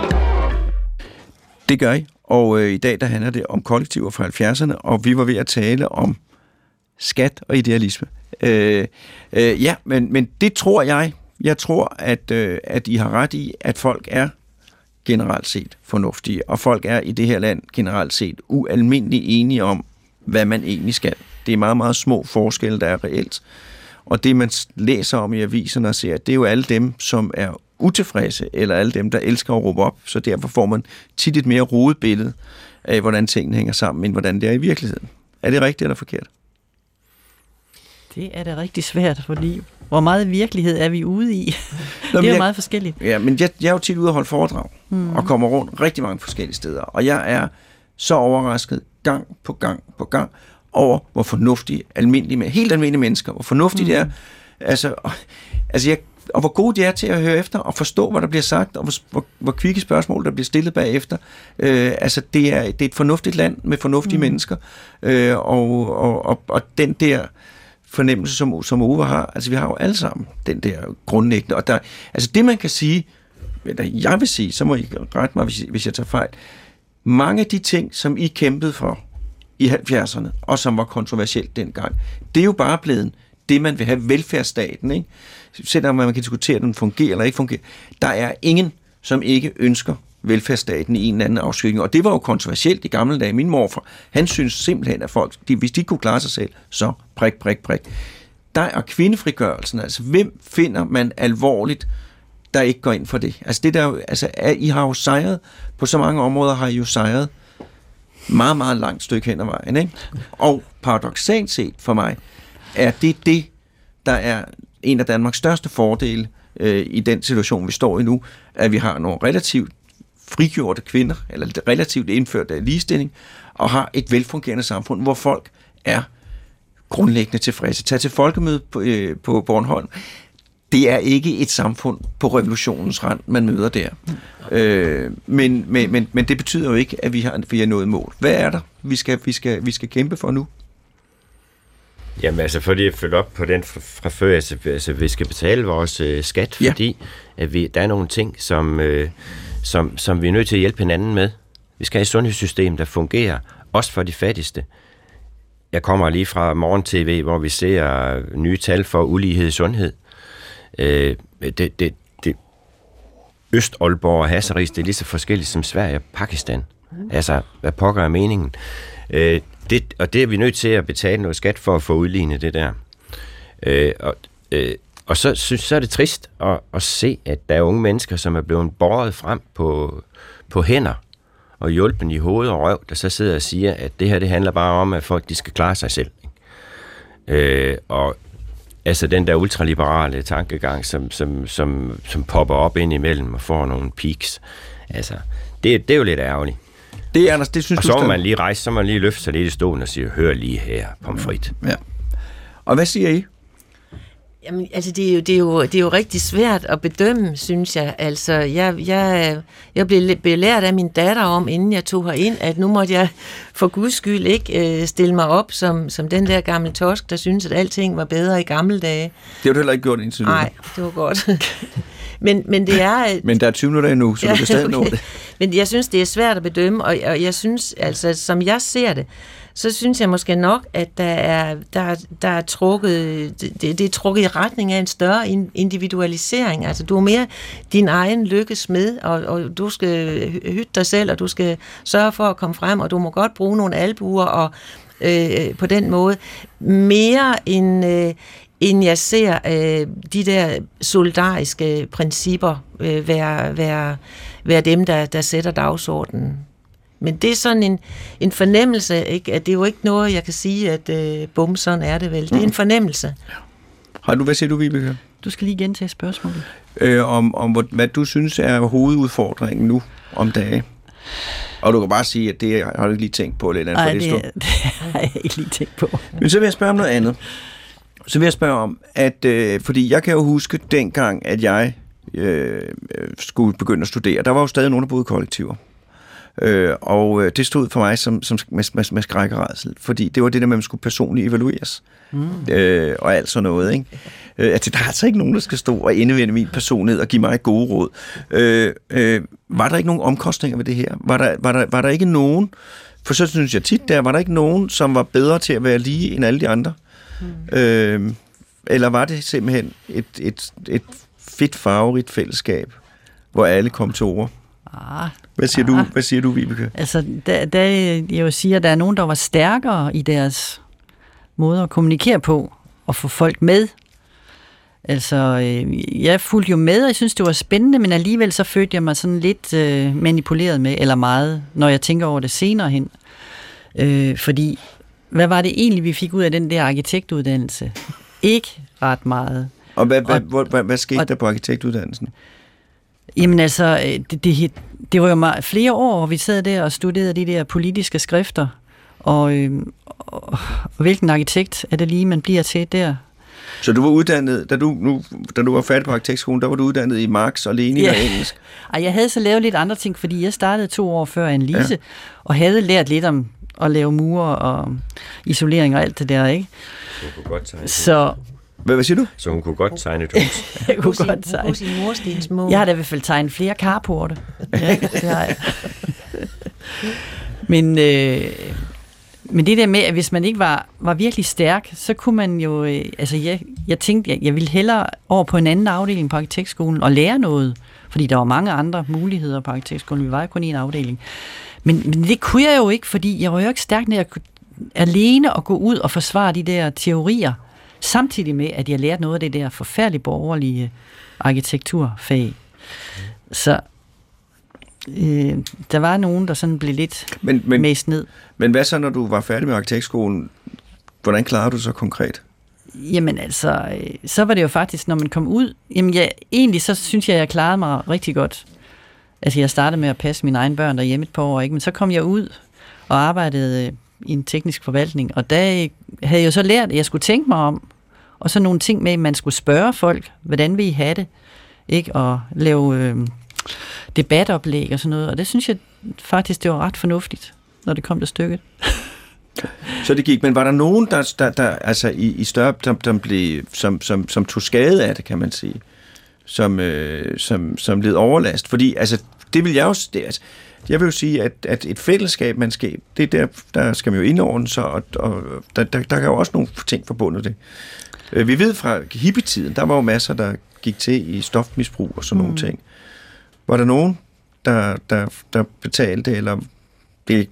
Det gør I, og øh, i dag der handler det om kollektiver fra halvfjerdserne, og vi var ved at tale om skat og idealisme. Øh, øh, ja, men, men det tror jeg. Jeg tror, at, øh, at I har ret i, at folk er generelt set fornuftige, og folk er i det her land generelt set ualmindeligt enige om, hvad man egentlig skal. Det er meget, meget små forskelle, der er reelt. Og det, man læser om i aviserne og ser, det er jo alle dem, som er utilfredse, eller alle dem, der elsker at råbe op. Så derfor får man tit et mere rodet billede af, hvordan tingene hænger sammen, end hvordan det er i virkeligheden. Er det rigtigt eller forkert? Det er da rigtig svært, fordi hvor meget virkelighed er vi ude i? Nå, det er jo jeg, meget forskelligt. Ja, men jeg, jeg er jo tit ude og holde foredrag, mm. og kommer rundt rigtig mange forskellige steder. Og jeg er så overrasket gang på gang på gang, over, hvor fornuftige, almindelige, helt almindelige mennesker, hvor fornuftige mm. det er. Altså, altså, jeg og hvor gode de er til at høre efter og forstå, hvad der bliver sagt, og hvor, hvor, hvor kvikke spørgsmål, der bliver stillet bagefter. Øh, altså, det er, det er et fornuftigt land med fornuftige mm. mennesker, øh, og, og, og, og den der fornemmelse, som, som Ove har, altså vi har jo alle sammen den der grundlæggende, og der, altså det man kan sige, eller jeg vil sige, så må I rette mig, hvis, hvis jeg tager fejl, mange af de ting, som I kæmpede for i halvfjerdserne, og som var kontroversielt dengang, det er jo bare blevet det, man vil have velfærdsstaten, ikke? Selvom man kan diskutere, om den fungerer eller ikke fungerer. Der er ingen, som ikke ønsker velfærdsstaten i en eller anden afskygning, og det var jo kontroversielt i gamle dage. Min morfar, han synes simpelthen, at folk, de, hvis de kunne klare sig selv, så prik, prik, prik. Der er kvindefrigørelsen, altså hvem finder man alvorligt, der ikke går ind for det? Altså det der, altså I har jo sejret, på så mange områder har I jo sejret meget, meget langt stykke hen ad vejen, ikke? Og paradoksalt set for mig, er det det, der er en af Danmarks største fordele øh, i den situation, vi står i nu, at vi har nogle relativt frigjorte kvinder, eller relativt indført af ligestilling, og har et velfungerende samfund, hvor folk er grundlæggende tilfredse. Tag til folkemøde på, øh, på Bornholm. Det er ikke et samfund på revolutionens rand, man møder der. Øh, men, men, men, men det betyder jo ikke, at vi har, vi har nået mål. Hvad er der, vi skal, vi skal, vi skal kæmpe for nu? Jamen altså, fordi at følge op på den fra, fra før, altså, altså vi skal betale vores øh, skat, ja. fordi at vi, der er nogle ting, som, øh, som, som vi er nødt til at hjælpe hinanden med. Vi skal have et sundhedssystem, der fungerer, også for de fattigste. Jeg kommer lige fra Morgen-T V, hvor vi ser nye tal for ulighed i sundhed. Øh, det, det, det Øst-Aalborg og Hasseris, det er lige så forskelligt som Sverige og Pakistan. Mm. Altså, hvad pokker er meningen? Øh, det, og det er vi nødt til at betale noget skat for at få udlignet det der. Øh, og øh, og så, synes, så er det trist at, at se, at der er unge mennesker, som er blevet båret frem på, på hænder og hjulpen i hoved og røv, der så sidder og siger, at det her det handler bare om, at folk de skal klare sig selv. Øh, og altså den der ultraliberale tankegang, som, som, som, som popper op ind imellem og får nogle peaks. Altså, det, det er jo lidt ærgerligt. Det, Anders, det synes og du så må skal... man lige rejse, så må man lige løfte sig lidt i stolen og sige, hør lige her, pomfrit. Ja. Og hvad siger I? Jamen, altså, det er, jo, det, er jo, det er jo rigtig svært at bedømme, synes jeg. Altså, jeg, jeg, jeg blev belært af min datter om, inden jeg tog her ind, at nu måtte jeg for guds skyld ikke øh, stille mig op som, som den der gamle tosk, der synes, at alting var bedre i gamle dage. Det har du heller ikke gjort indtil nu. Nej, det var godt. men, men det er... Men der er tyve minutter endnu, så ja, du kan stadig okay. nå det. Men jeg synes, det er svært at bedømme, og, og jeg synes, altså, som jeg ser det, så synes jeg måske nok, at der er, der, der er trukket, det, det er trukket i retning af en større individualisering. Altså, du er mere din egen lykkesmed, og, og du skal hytte dig selv, og du skal sørge for at komme frem, og du må godt bruge nogle albuer, og øh, på den måde. Mere end, øh, end jeg ser øh, de der solidariske principper øh, være, være, være dem, der, der sætter dagsordenen. Men det er sådan en, en fornemmelse, ikke? At det er jo ikke noget, jeg kan sige, at øh, bum, sådan er det vel. Det er en fornemmelse. Har du, hvad siger du, Vibeke? Du skal lige gentage spørgsmålet. Øh, om, om hvad du synes er hovedudfordringen nu om dage. Og du kan bare sige, at det har du ikke lige tænkt på lidt andet. Nej, det, det, det har jeg ikke lige tænkt på. Men så vil jeg spørge om noget andet. Så vil jeg spørge om, at øh, fordi jeg kan jo huske dengang, at jeg øh, skulle begynde at studere, der var jo stadig nogen, der boede i kollektiver. Øh, og øh, det stod for mig som, som med, med, med skræk og rædsel, fordi det var det der med, at man skulle personligt evalueres. Mm. Øh, og alt sådan noget, ikke? Øh, at der er altså ikke nogen, der skal stå og indvende min personlighed og give mig et gode råd. Øh, øh, var der ikke nogen omkostninger ved det her? Var der, var der, var der ikke nogen, for så synes jeg tit der, var der ikke nogen, som var bedre til at være lige end alle de andre? Mm. Øh, eller var det simpelthen et, et, et fedt farverigt fællesskab, hvor alle kom til ord? Ah, Hvad siger, ah. du, hvad siger du, Vibeke? Altså, da, da jeg jo siger, at der er nogen, der var stærkere i deres måde at kommunikere på og få folk med. Altså, øh, jeg fulgte jo med, og jeg synes, det var spændende, men alligevel så følte jeg mig sådan lidt øh, manipuleret med, eller meget, når jeg tænker over det senere hen. Øh, fordi, hvad var det egentlig, vi fik ud af den der arkitektuddannelse? Ikke ret meget. Og hvad, hvad, og, hvad, hvad, hvad skete og, der på arkitektuddannelsen? Jamen altså, det, det, det var jo meget, flere år, hvor vi sad der og studerede de der politiske skrifter, og, øh, og hvilken arkitekt er det lige, man bliver til der? Så du var uddannet, da du, nu, da du var færdig på arkitektskolen, der var du uddannet i Marx og Lenin ja. og engelsk? Ej, jeg havde så lavet lidt andre ting, fordi jeg startede to år før Annelise, ja. og havde lært lidt om at lave mure og isolering og alt det der, ikke? Så hun kunne godt tegne. Så... Hvad, hvad siger du? Så hun kunne godt tegne et hus. jeg kunne godt tegne. Sin murstensmål. Jeg har da i hvert fald tegnet flere carporte. Ja, det har jeg. Men... Øh, Men det der med, at hvis man ikke var, var virkelig stærk, så kunne man jo... Øh, altså, jeg, jeg tænkte, jeg, jeg ville hellere over på en anden afdeling på arkitektskolen og lære noget. Fordi der var mange andre muligheder på arkitektskolen. Vi var jo kun i en afdeling. Men, men det kunne jeg jo ikke, fordi jeg var jo ikke stærk, når jeg kunne alene at gå ud og forsvare de der teorier. Samtidig med, at jeg lærte noget af det der forfærdeligt borgerlige arkitekturfag. Så... Øh, der var nogen, der sådan blev lidt men, men, mest ned. Men hvad så, når du var færdig med arkitektskolen? Hvordan klarede du så konkret? Jamen altså, øh, så var det jo faktisk, når man kom ud, jamen ja, egentlig så synes jeg, jeg klarede mig rigtig godt. Altså jeg startede med at passe mine egne børn derhjemme et par år, ikke? Men så kom jeg ud og arbejdede øh, i en teknisk forvaltning, og der havde jeg jo så lært, at jeg skulle tænke mig om, og så nogle ting med, at man skulle spørge folk, hvordan vil I have det? Ikke? Og lave... Øh, debatoplæg og sådan noget, og det synes jeg faktisk, det var ret fornuftigt, når det kom til stykket. Så det gik, men var der nogen, der, der, der altså i, i større, der, der blev, som, som, som tog skade af det, kan man sige, som, øh, som, som led overlast? Fordi, altså, det vil jeg også, det, altså, jeg vil jo sige, at, at et fællesskab, man skal, det der, der skal man jo indordne sig, og, og der, der, der er jo også nogle ting forbundet det. Vi ved fra hippietiden, der var jo masser, der gik til i stofmisbrug og sådan mm. nogle ting. Var der nogen, der, der, der betalte, eller det?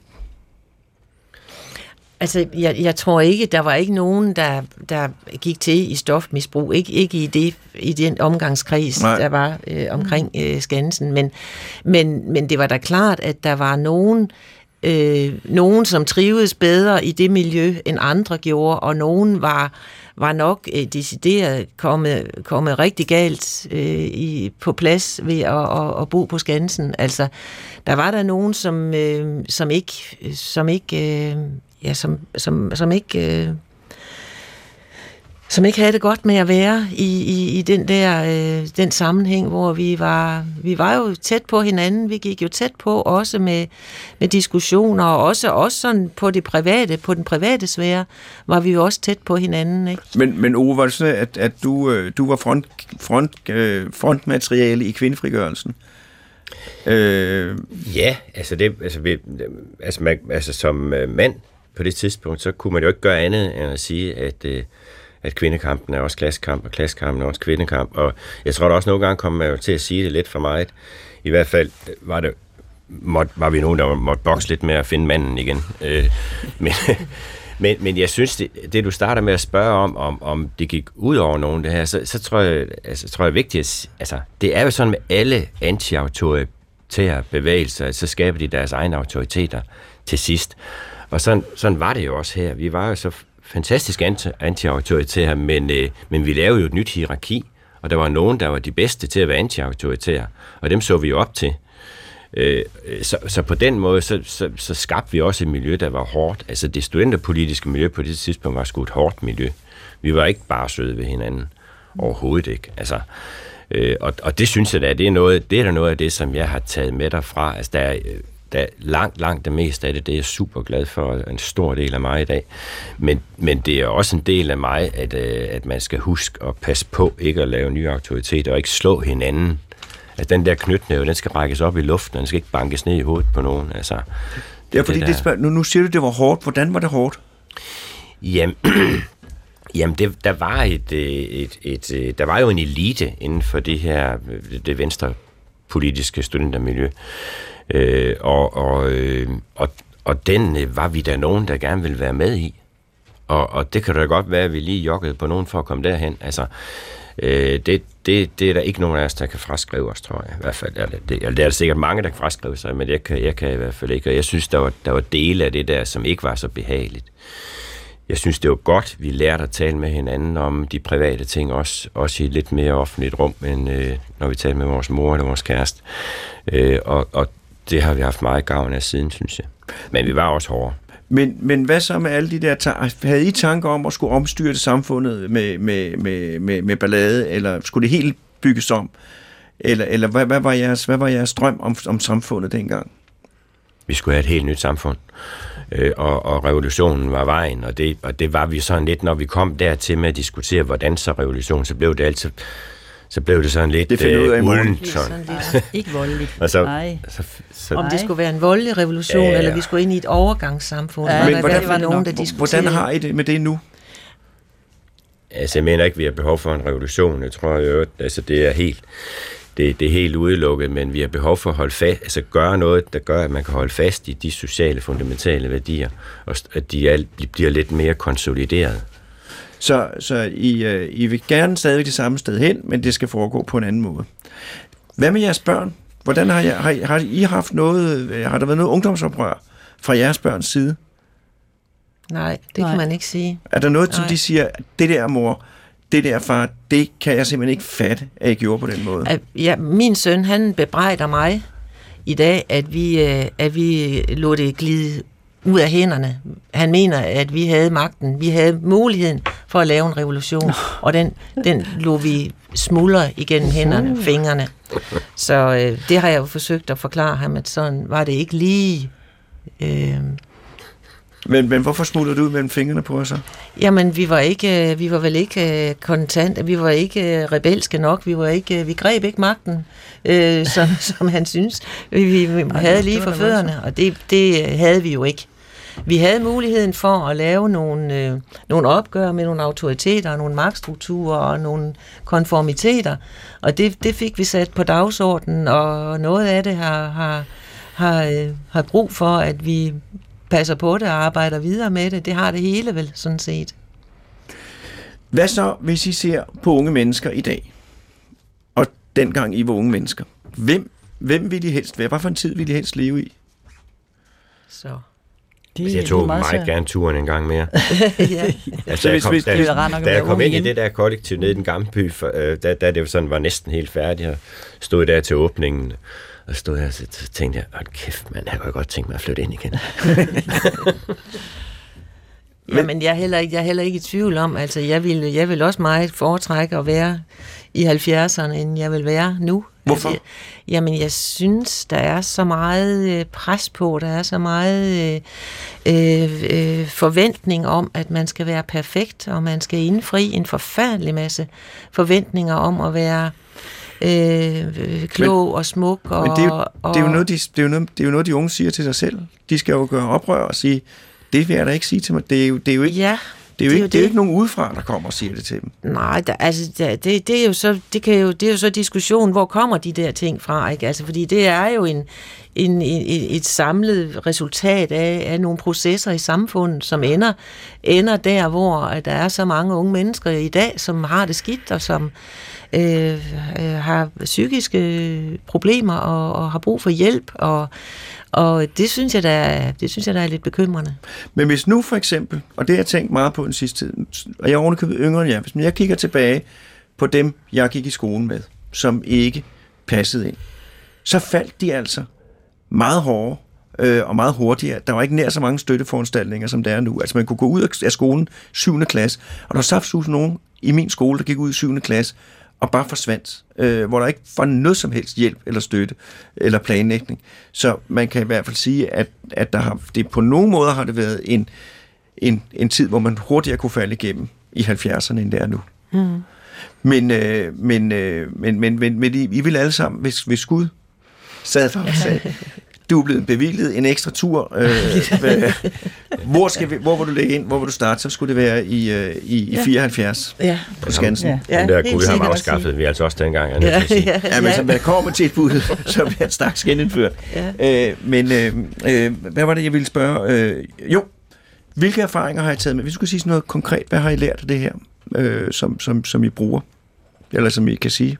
Altså, jeg, jeg tror ikke, der var ikke nogen, der, der gik til i stofmisbrug. Ikke, ikke i, det, i den omgangskreds, Nej. der var øh, omkring øh, Skansen. Men, men, men det var da klart, at der var nogen, øh, nogen, som trivedes bedre i det miljø, end andre gjorde, og nogen var... var nok øh, decideret kommet, kommet rigtig galt øh, i, på plads ved at, at, at bo på Skansen. Altså, der var der nogen, som, øh, som ikke, som ikke, øh, ja, som, som, som ikke, øh, som ikke havde det godt med at være i, i, i den der øh, den sammenhæng, hvor vi var, vi var jo tæt på hinanden. Vi gik jo tæt på også med, med diskussioner, og også, også sådan på det private, på den private sfære, var vi jo også tæt på hinanden. Ikke? Men, men Ove, var det sådan, at, at du, du var front, front, frontmateriale i kvindefrigørelsen? Øh... Ja, altså, det, altså, vi, altså, man, altså som mand på det tidspunkt, så kunne man jo ikke gøre andet end at sige, at at kvindekampen er også klassekamp, og klassekampen er også kvindekamp, og jeg tror da også nogle gange kom man jo til at sige det lidt for meget. I hvert fald var det måtte, var vi nogen, der måtte bokse lidt med at finde manden igen. Øh, men, men, men jeg synes, det, det du starter med at spørge om, om, om det gik ud over nogen det her, så, så tror jeg, altså, tror jeg er vigtigt, at, altså, det er jo sådan med alle anti-autoritære bevægelser, så skaber de deres egne autoriteter til sidst. Og sådan, sådan var det jo også her. Vi var jo så fantastisk anti-autoritære, men, øh, men vi lavede jo et nyt hierarki, og der var nogen, der var de bedste til at være anti-autoritære, og dem så vi jo op til. Øh, så, så på den måde, så, så, så skabte vi også et miljø, der var hårdt. Altså det studenterpolitiske miljø på det tidspunkt var sgu et hårdt miljø. Vi var ikke bare søde ved hinanden. Overhovedet ikke. Altså, øh, og, og det synes jeg da, det er, noget, det er da noget af det, som jeg har taget med derfra. Altså der er, der er langt, langt det meste af det, det er jeg super glad for, en stor del af mig i dag. Men, men det er også en del af mig, at, at man skal huske at passe på ikke at lave nye autoriteter og ikke slå hinanden. Altså den der knytnæve, den skal rækkes op i luften, den skal ikke bankes ned i hovedet på nogen. Altså, det er fordi, det, det spørg- nu, nu siger du, det var hårdt. Hvordan var det hårdt? Jamen, jamen det, der var et, et, et, et, der var jo en elite inden for det her, det venstre politiske studentermiljø. Øh, og, og, øh, og, og den øh, var vi da nogen, der gerne ville være med i. Og, og det kan da godt være, at vi lige joggede på nogen for at komme derhen. Altså, øh, det, det, det er der ikke nogen af os, der kan fraskrive os, tror jeg. I hvert fald, eller det, eller det er der sikkert mange, der kan fraskrive sig, men jeg kan, jeg kan i hvert fald ikke. Og jeg synes, der var, der var dele af det der, som ikke var så behageligt. Jeg synes, det var godt, vi lærte at tale med hinanden om de private ting, også, også i et lidt mere offentligt rum, end øh, når vi talte med vores mor eller vores kæreste. Øh, og, og det har vi haft meget gavn af siden, synes jeg. Men vi var også hårde. Men, men hvad så med alle de der... Ta- havde I tanker om at skulle omstyrte samfundet med, med, med, med, med ballade, eller skulle det helt bygges om? Eller, eller hvad, hvad, var jeres, hvad var jeres drøm om, om samfundet dengang? Vi skulle have et helt nyt samfund, øh, og, og revolutionen var vejen, og det, og det var vi sådan lidt, når vi kom dertil med at diskutere, hvordan så revolution, så blev det altid... Så blev det sådan lidt... Det finder ud af i morgen. Ikke voldeligt. Og så, Nej. så, så, Om det skulle være en voldelig revolution, Ja, ja. eller vi skulle ind i et overgangssamfund. Ja, Ja, men men hvordan- hvordan, var nogen, der diskuterede. Hvordan har I det med det nu? altså, jeg mener ikke, vi har behov for en revolution. Jeg tror jo, altså, det er helt... Det, det er helt udelukket, men vi har behov for at holde fast, altså gøre noget, der gør, at man kan holde fast i de sociale, fundamentale værdier, og at de er, bliver lidt mere konsolideret. Så, så I, øh, I vil gerne stadig det samme sted hen, men det skal foregå på en anden måde. Hvad med jeres børn? Hvordan har, jeg, har, I- har I haft noget... øh, Har der været noget ungdomsoprør fra jeres børns side? Nej, det Nej. kan man ikke sige. Er der noget, som Nej. de siger, det der mor, det der far, det kan jeg simpelthen ikke fatte, at I gjorde på den måde? At, ja, min søn, han bebrejder mig i dag, at vi, øh, at vi lod det glide ud af hænderne. Han mener, at vi havde magten. Vi havde muligheden for at lave en revolution, og den, den lod vi smuldre igennem hænderne, fingrene. Så øh, det har jeg jo forsøgt at forklare ham, at sådan var det ikke lige... Øh, Men, men hvorfor smutter du ud mellem fingrene på os så? Jamen, vi var ikke, øh, vi var vel ikke øh, kontante, vi var ikke øh, rebelske nok, vi var ikke, øh, vi greb ikke magten, øh, som, som han synes. Vi, vi, vi havde lige for fødderne, og det, det øh, havde vi jo ikke. Vi havde muligheden for at lave nogle, øh, nogle opgør med nogle autoriteter, nogle magtstrukturer og nogle konformiteter, og det, det fik vi sat på dagsordenen, og noget af det har, har, har, øh, har brug for, at vi passer på det og arbejder videre med det. Det har det hele vel, sådan set. Hvad så, hvis I ser på unge mennesker i dag, og dengang I var unge mennesker? Hvem, hvem vil I helst være? Hvad for en tid vil I helst leve i? Så. Det, Altså, jeg det tog er meget meget svært. gerne turen en gang mere. Ja. Altså, da jeg hvis- kom, hvis- da, hvis- render og da jeg bliver kom ung ind i igen. det der kollektiv nede i den gamle by, for, øh, da, da det jo sådan var næsten helt færdigt, og stod der til åbningen, og stod her, så, så tænkte jeg, hold kæft, man, jeg kunne godt tænke mig at flytte ind igen. Jamen, jeg er, heller ikke, jeg er heller ikke i tvivl om, altså jeg vil, jeg vil også meget foretrække at være i halvfjerdserne, end jeg vil være nu. Hvorfor? Altså, jamen, jeg synes, der er så meget øh, pres på, der er så meget øh, øh, forventning om, at man skal være perfekt, og man skal indfri en forfærdelig masse forventninger om at være øh, klog men, og smuk. Og, Men det er, jo, og, det, er jo noget, de, det, er jo noget, det er jo noget, de unge siger til sig selv. De skal jo gøre oprør og sige, det vil jeg da ikke sige til mig. Det er jo, det er jo ikke... Ja, Det er, jo det er ikke, jo det er jo det. ikke nogen udefra, der kommer og siger det til dem. Nej, der, altså der, det, det er jo så det kan jo det er jo så diskussion, hvor kommer de der ting fra, ikke? Altså fordi det er jo en, en, en et samlet resultat af, af nogle processer i samfundet, som ender ender der, hvor der er så mange unge mennesker i dag, som har det skidt og som øh, øh, har psykiske problemer og, og har brug for hjælp og Og det synes jeg, der er, det synes jeg, der er lidt bekymrende. Men hvis nu for eksempel, og det har jeg tænkt meget på den sidste tid, og jeg er ovenikøbet yngre end jer, hvis jeg kigger tilbage på dem, jeg gik i skolen med, som ikke passede ind, så faldt de altså meget hårdere øh, og meget hurtigere. Der var ikke nær så mange støtteforanstaltninger, som der er nu. Altså man kunne gå ud af skolen syvende klasse, og der var saftsus nogen i min skole, der gik ud i syvende klasse, og bare forsvandt, øh, hvor der ikke var noget som helst hjælp eller støtte eller planlægning. Så man kan i hvert fald sige, at, at der har, det på nogle måder har det været en, en, en tid, hvor man hurtigere kunne falde igennem i halvfjerdserne, end det er nu. Mm. Men, øh, men, øh, men, men, men, men I, I vil alle sammen, hvis, hvis Gud sad for og sagde, du er blevet bevilget en ekstra tur. Øh, hvor, skal vi, hvor vil du lægge ind? Hvor vil du starte? Så skulle det være i, øh, i, i fireoghalvfjerds Ja. på Skansen. Ja. Ja, Den der helt Gud, han sikkert var at afskaffet, vi altså også dengang. Jeg er nødt Ja, til at sige. ja, Ja, men ja. så man kommer til et bud, så bliver det straks genindført. Ja. Øh, men øh, øh, hvad var det, jeg ville spørge? Øh, jo, hvilke erfaringer har I taget med? Hvis du skulle sige sådan noget konkret, hvad har I lært af det her, øh, som, som, som I bruger? Eller som I kan sige?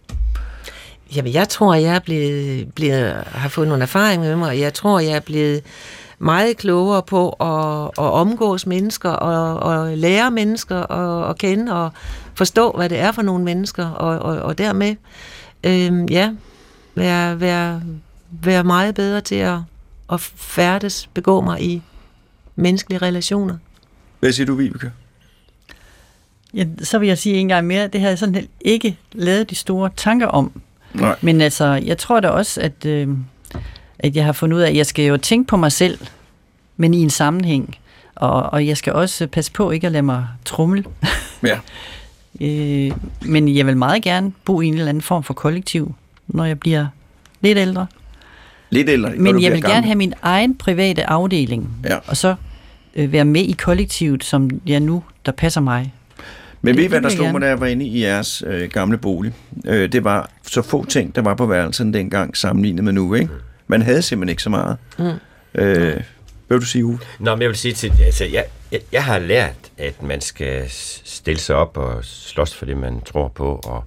Jamen, jeg tror, jeg er blevet, blevet, har fået nogle erfaringer med mig, og jeg tror, jeg er blevet meget klogere på at, at omgås mennesker og, og lære mennesker og, at kende og forstå, hvad det er for nogle mennesker, og, og, og dermed øhm, ja, være, være, være meget bedre til at, at færdes, begå mig i menneskelige relationer. Hvad siger du, Vibeke? Ja, så vil jeg sige en gang mere, det har jeg sådan ikke lavet de store tanker om. Nej. Men altså, jeg tror da også, at, øh, at jeg har fundet ud af, at jeg skal jo tænke på mig selv, men i en sammenhæng. Og, og jeg skal også passe på ikke at lade mig tromle. Ja. øh, men jeg vil meget gerne bo i en eller anden form for kollektiv, når jeg bliver lidt ældre. Lidt ældre. Men jeg vil gammel. gerne have min egen private afdeling, ja. og så øh, være med i kollektivet, som jeg nu, der passer mig. Men ved I, hvad der stod mig, da jeg var inde i jeres øh, gamle bolig? Øh, det var så få ting, der var på værelsen dengang, sammenlignet med nu, ikke? Man havde simpelthen ikke så meget. Mm. Øh, hvad vil du sige, Uwe? Nå, men jeg vil sige til, altså, jeg, jeg, jeg har lært, at man skal stille sig op og slås for det, man tror på, og,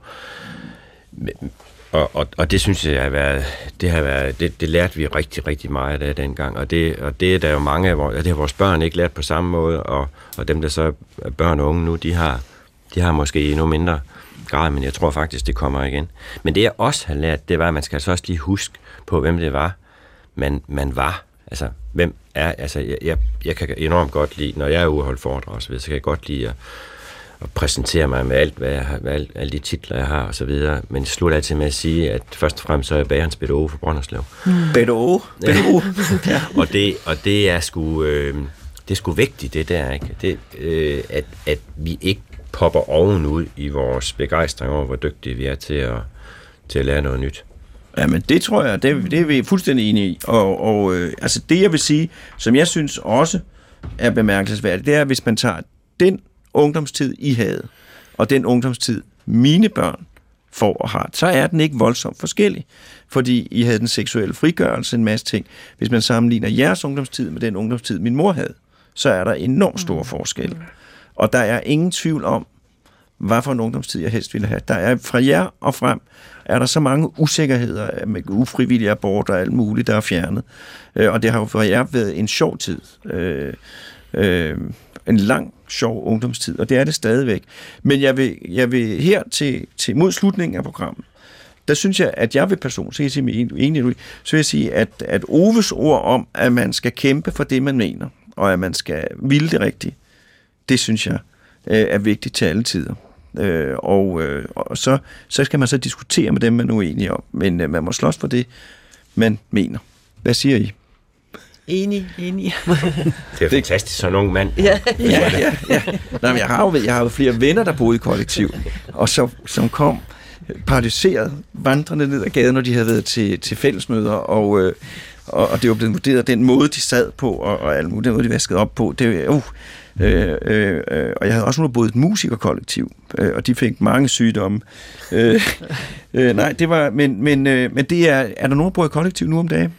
og, og, og det synes jeg har været, det har været, det, det lærte vi rigtig, rigtig meget af dengang, og det, og det er der jo mange af vores, det har vores børn ikke lært på samme måde, og, og dem, der så er børn og unge nu, de har De har måske i endnu mindre grad, men jeg tror faktisk, det kommer igen. Men det, jeg også har lært, det var, at man skal altså også lige huske på, hvem det var, man, man var. Altså, hvem er... Altså, jeg, jeg, jeg kan enormt godt lide, når jeg er ude og holde foredrag, så, så kan jeg godt lide at, at præsentere mig med alt, hvad jeg har, med alt, alle de titler, jeg har, og så videre. Men jeg slutter altid med at sige, at først og fremmest så er jeg bageren Beto Ove fra Brønderslev. Mm. Beto Ove? Beto Ove. Ja. og, det, og det er sgu... Øh, det er sgu vigtigt, det der, ikke? Det, øh, at, at vi ikke popper ovenud i vores begejstring over, hvor dygtige vi er til at, til at lære noget nyt. Jamen, det tror jeg, det, det er vi fuldstændig enige i. Og, og øh, altså det, jeg vil sige, som jeg synes også er bemærkelsesværdigt, det er, hvis man tager den ungdomstid, I havde, og den ungdomstid, mine børn får og har, så er den ikke voldsomt forskellig. Fordi I havde den seksuelle frigørelse, en masse ting. Hvis man sammenligner jeres ungdomstid med den ungdomstid, min mor havde, så er der enormt store forskelle. Og der er ingen tvivl om, hvad for en ungdomstid jeg helst ville have. Der er fra jer og frem, er der så mange usikkerheder med ufrivillige aborter og alt muligt, der er fjernet. Øh, og det har jo for jer været en sjov tid. Øh, øh, en lang, sjov ungdomstid, og det er det stadigvæk. Men jeg vil, jeg vil her til, til mod slutningen af programmet, der synes jeg, at jeg vil person, så, jeg sige, egentlig, så vil jeg sige, at, at Oves ord om, at man skal kæmpe for det, man mener, og at man skal ville det rigtigt, det synes jeg øh, er vigtigt til alle tider. Øh, og øh, og så, så skal man så diskutere med dem, man er uenig om. Men øh, man må slås for det, man mener. Hvad siger I? Enig, enig. Det er fantastisk, sådan en ung mand. Ja, ja, ja. ja. Nej, men jeg har jo jeg har jo flere venner, der boede i kollektiv, og så, som kom paralyseret, vandrende ned ad gaden, når de havde været til, til fællesmøder, og, øh, og, og det var blevet vurderet den måde, de sad på, og, og alt muligt, den måde, de vaskede op på. Det uh, øh, øh, øh, og jeg havde også nu boet et musikerkollektiv, øh, og de fik mange sygdomme. Øh, øh, nej, det var, men, men, øh, men det er, er der nogen, der bor i kollektiv nu om dagen?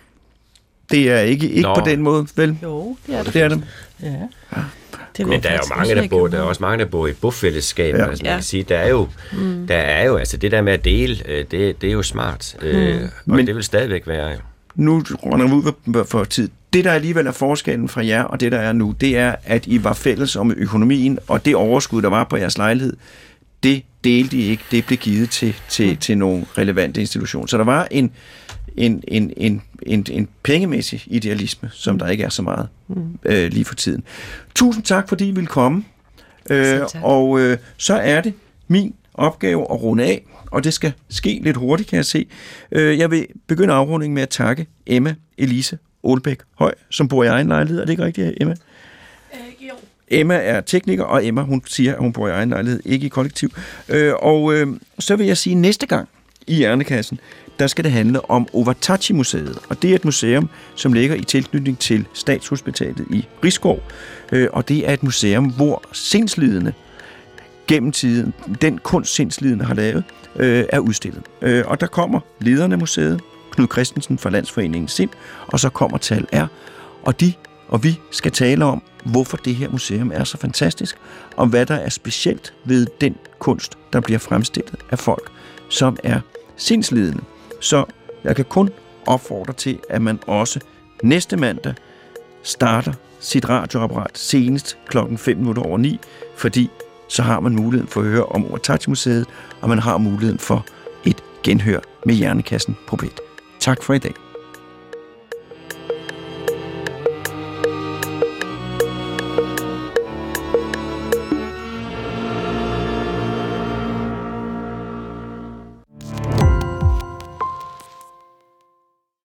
Det er ikke, ikke på den måde, vel? Jo, det er det. Det er det. Ja. Det Men der er jo mange, der bor, der er også mange, der bor i bofællesskaber. Ja. Altså, man kan sige, der er jo, mm. der er jo, altså det der med at dele, det, det er jo smart. Mm. Øh, og Men det vil stadigvæk være. Jo. Nu runder vi ud for tid. Det, der alligevel er forskellen fra jer og det, der er nu, det er, at I var fælles om økonomien, og det overskud, der var på jeres lejlighed, det delte I ikke. Det blev givet til, til, til nogle relevante institutioner. Så der var en En, en, en, en, en pengemæssig idealisme, som der ikke er så meget mm. øh, lige for tiden. Tusind tak, fordi I ville komme. Øh, og øh, så er det min opgave at runde af, og det skal ske lidt hurtigt, kan jeg se. Øh, jeg vil begynde afrundingen med at takke Emma Elise Aalbæk Høj, som bor i egen lejlighed. Er det ikke rigtigt, Emma? Øh, jo. Emma er tekniker, og Emma, hun siger, at hun bor i egen lejlighed, ikke i kollektiv. Øh, og øh, så vil jeg sige, næste gang i Hjernekassen, der skal det handle om Ovatatsi-museet, og det er et museum, som ligger i tilknytning til Statshospitalet i Risskov, øh, og det er et museum, hvor sindslidende gennem tiden, den kunst sindslidende har lavet, øh, er udstillet. Øh, og der kommer lederne af museet, Knud Christensen fra Landsforeningen Sind, og så kommer Tal R, og de og vi skal tale om, hvorfor det her museum er så fantastisk, og hvad der er specielt ved den kunst, der bliver fremstillet af folk, som er sindslidende. Så jeg kan kun opfordre til, at man også næste mandag starter sit radioapparat senest klokken fem minutter over ni, fordi så har man muligheden for at høre om Ovatatsi-museet, og man har muligheden for et genhør med Hjernekassen på P et. Tak for i dag.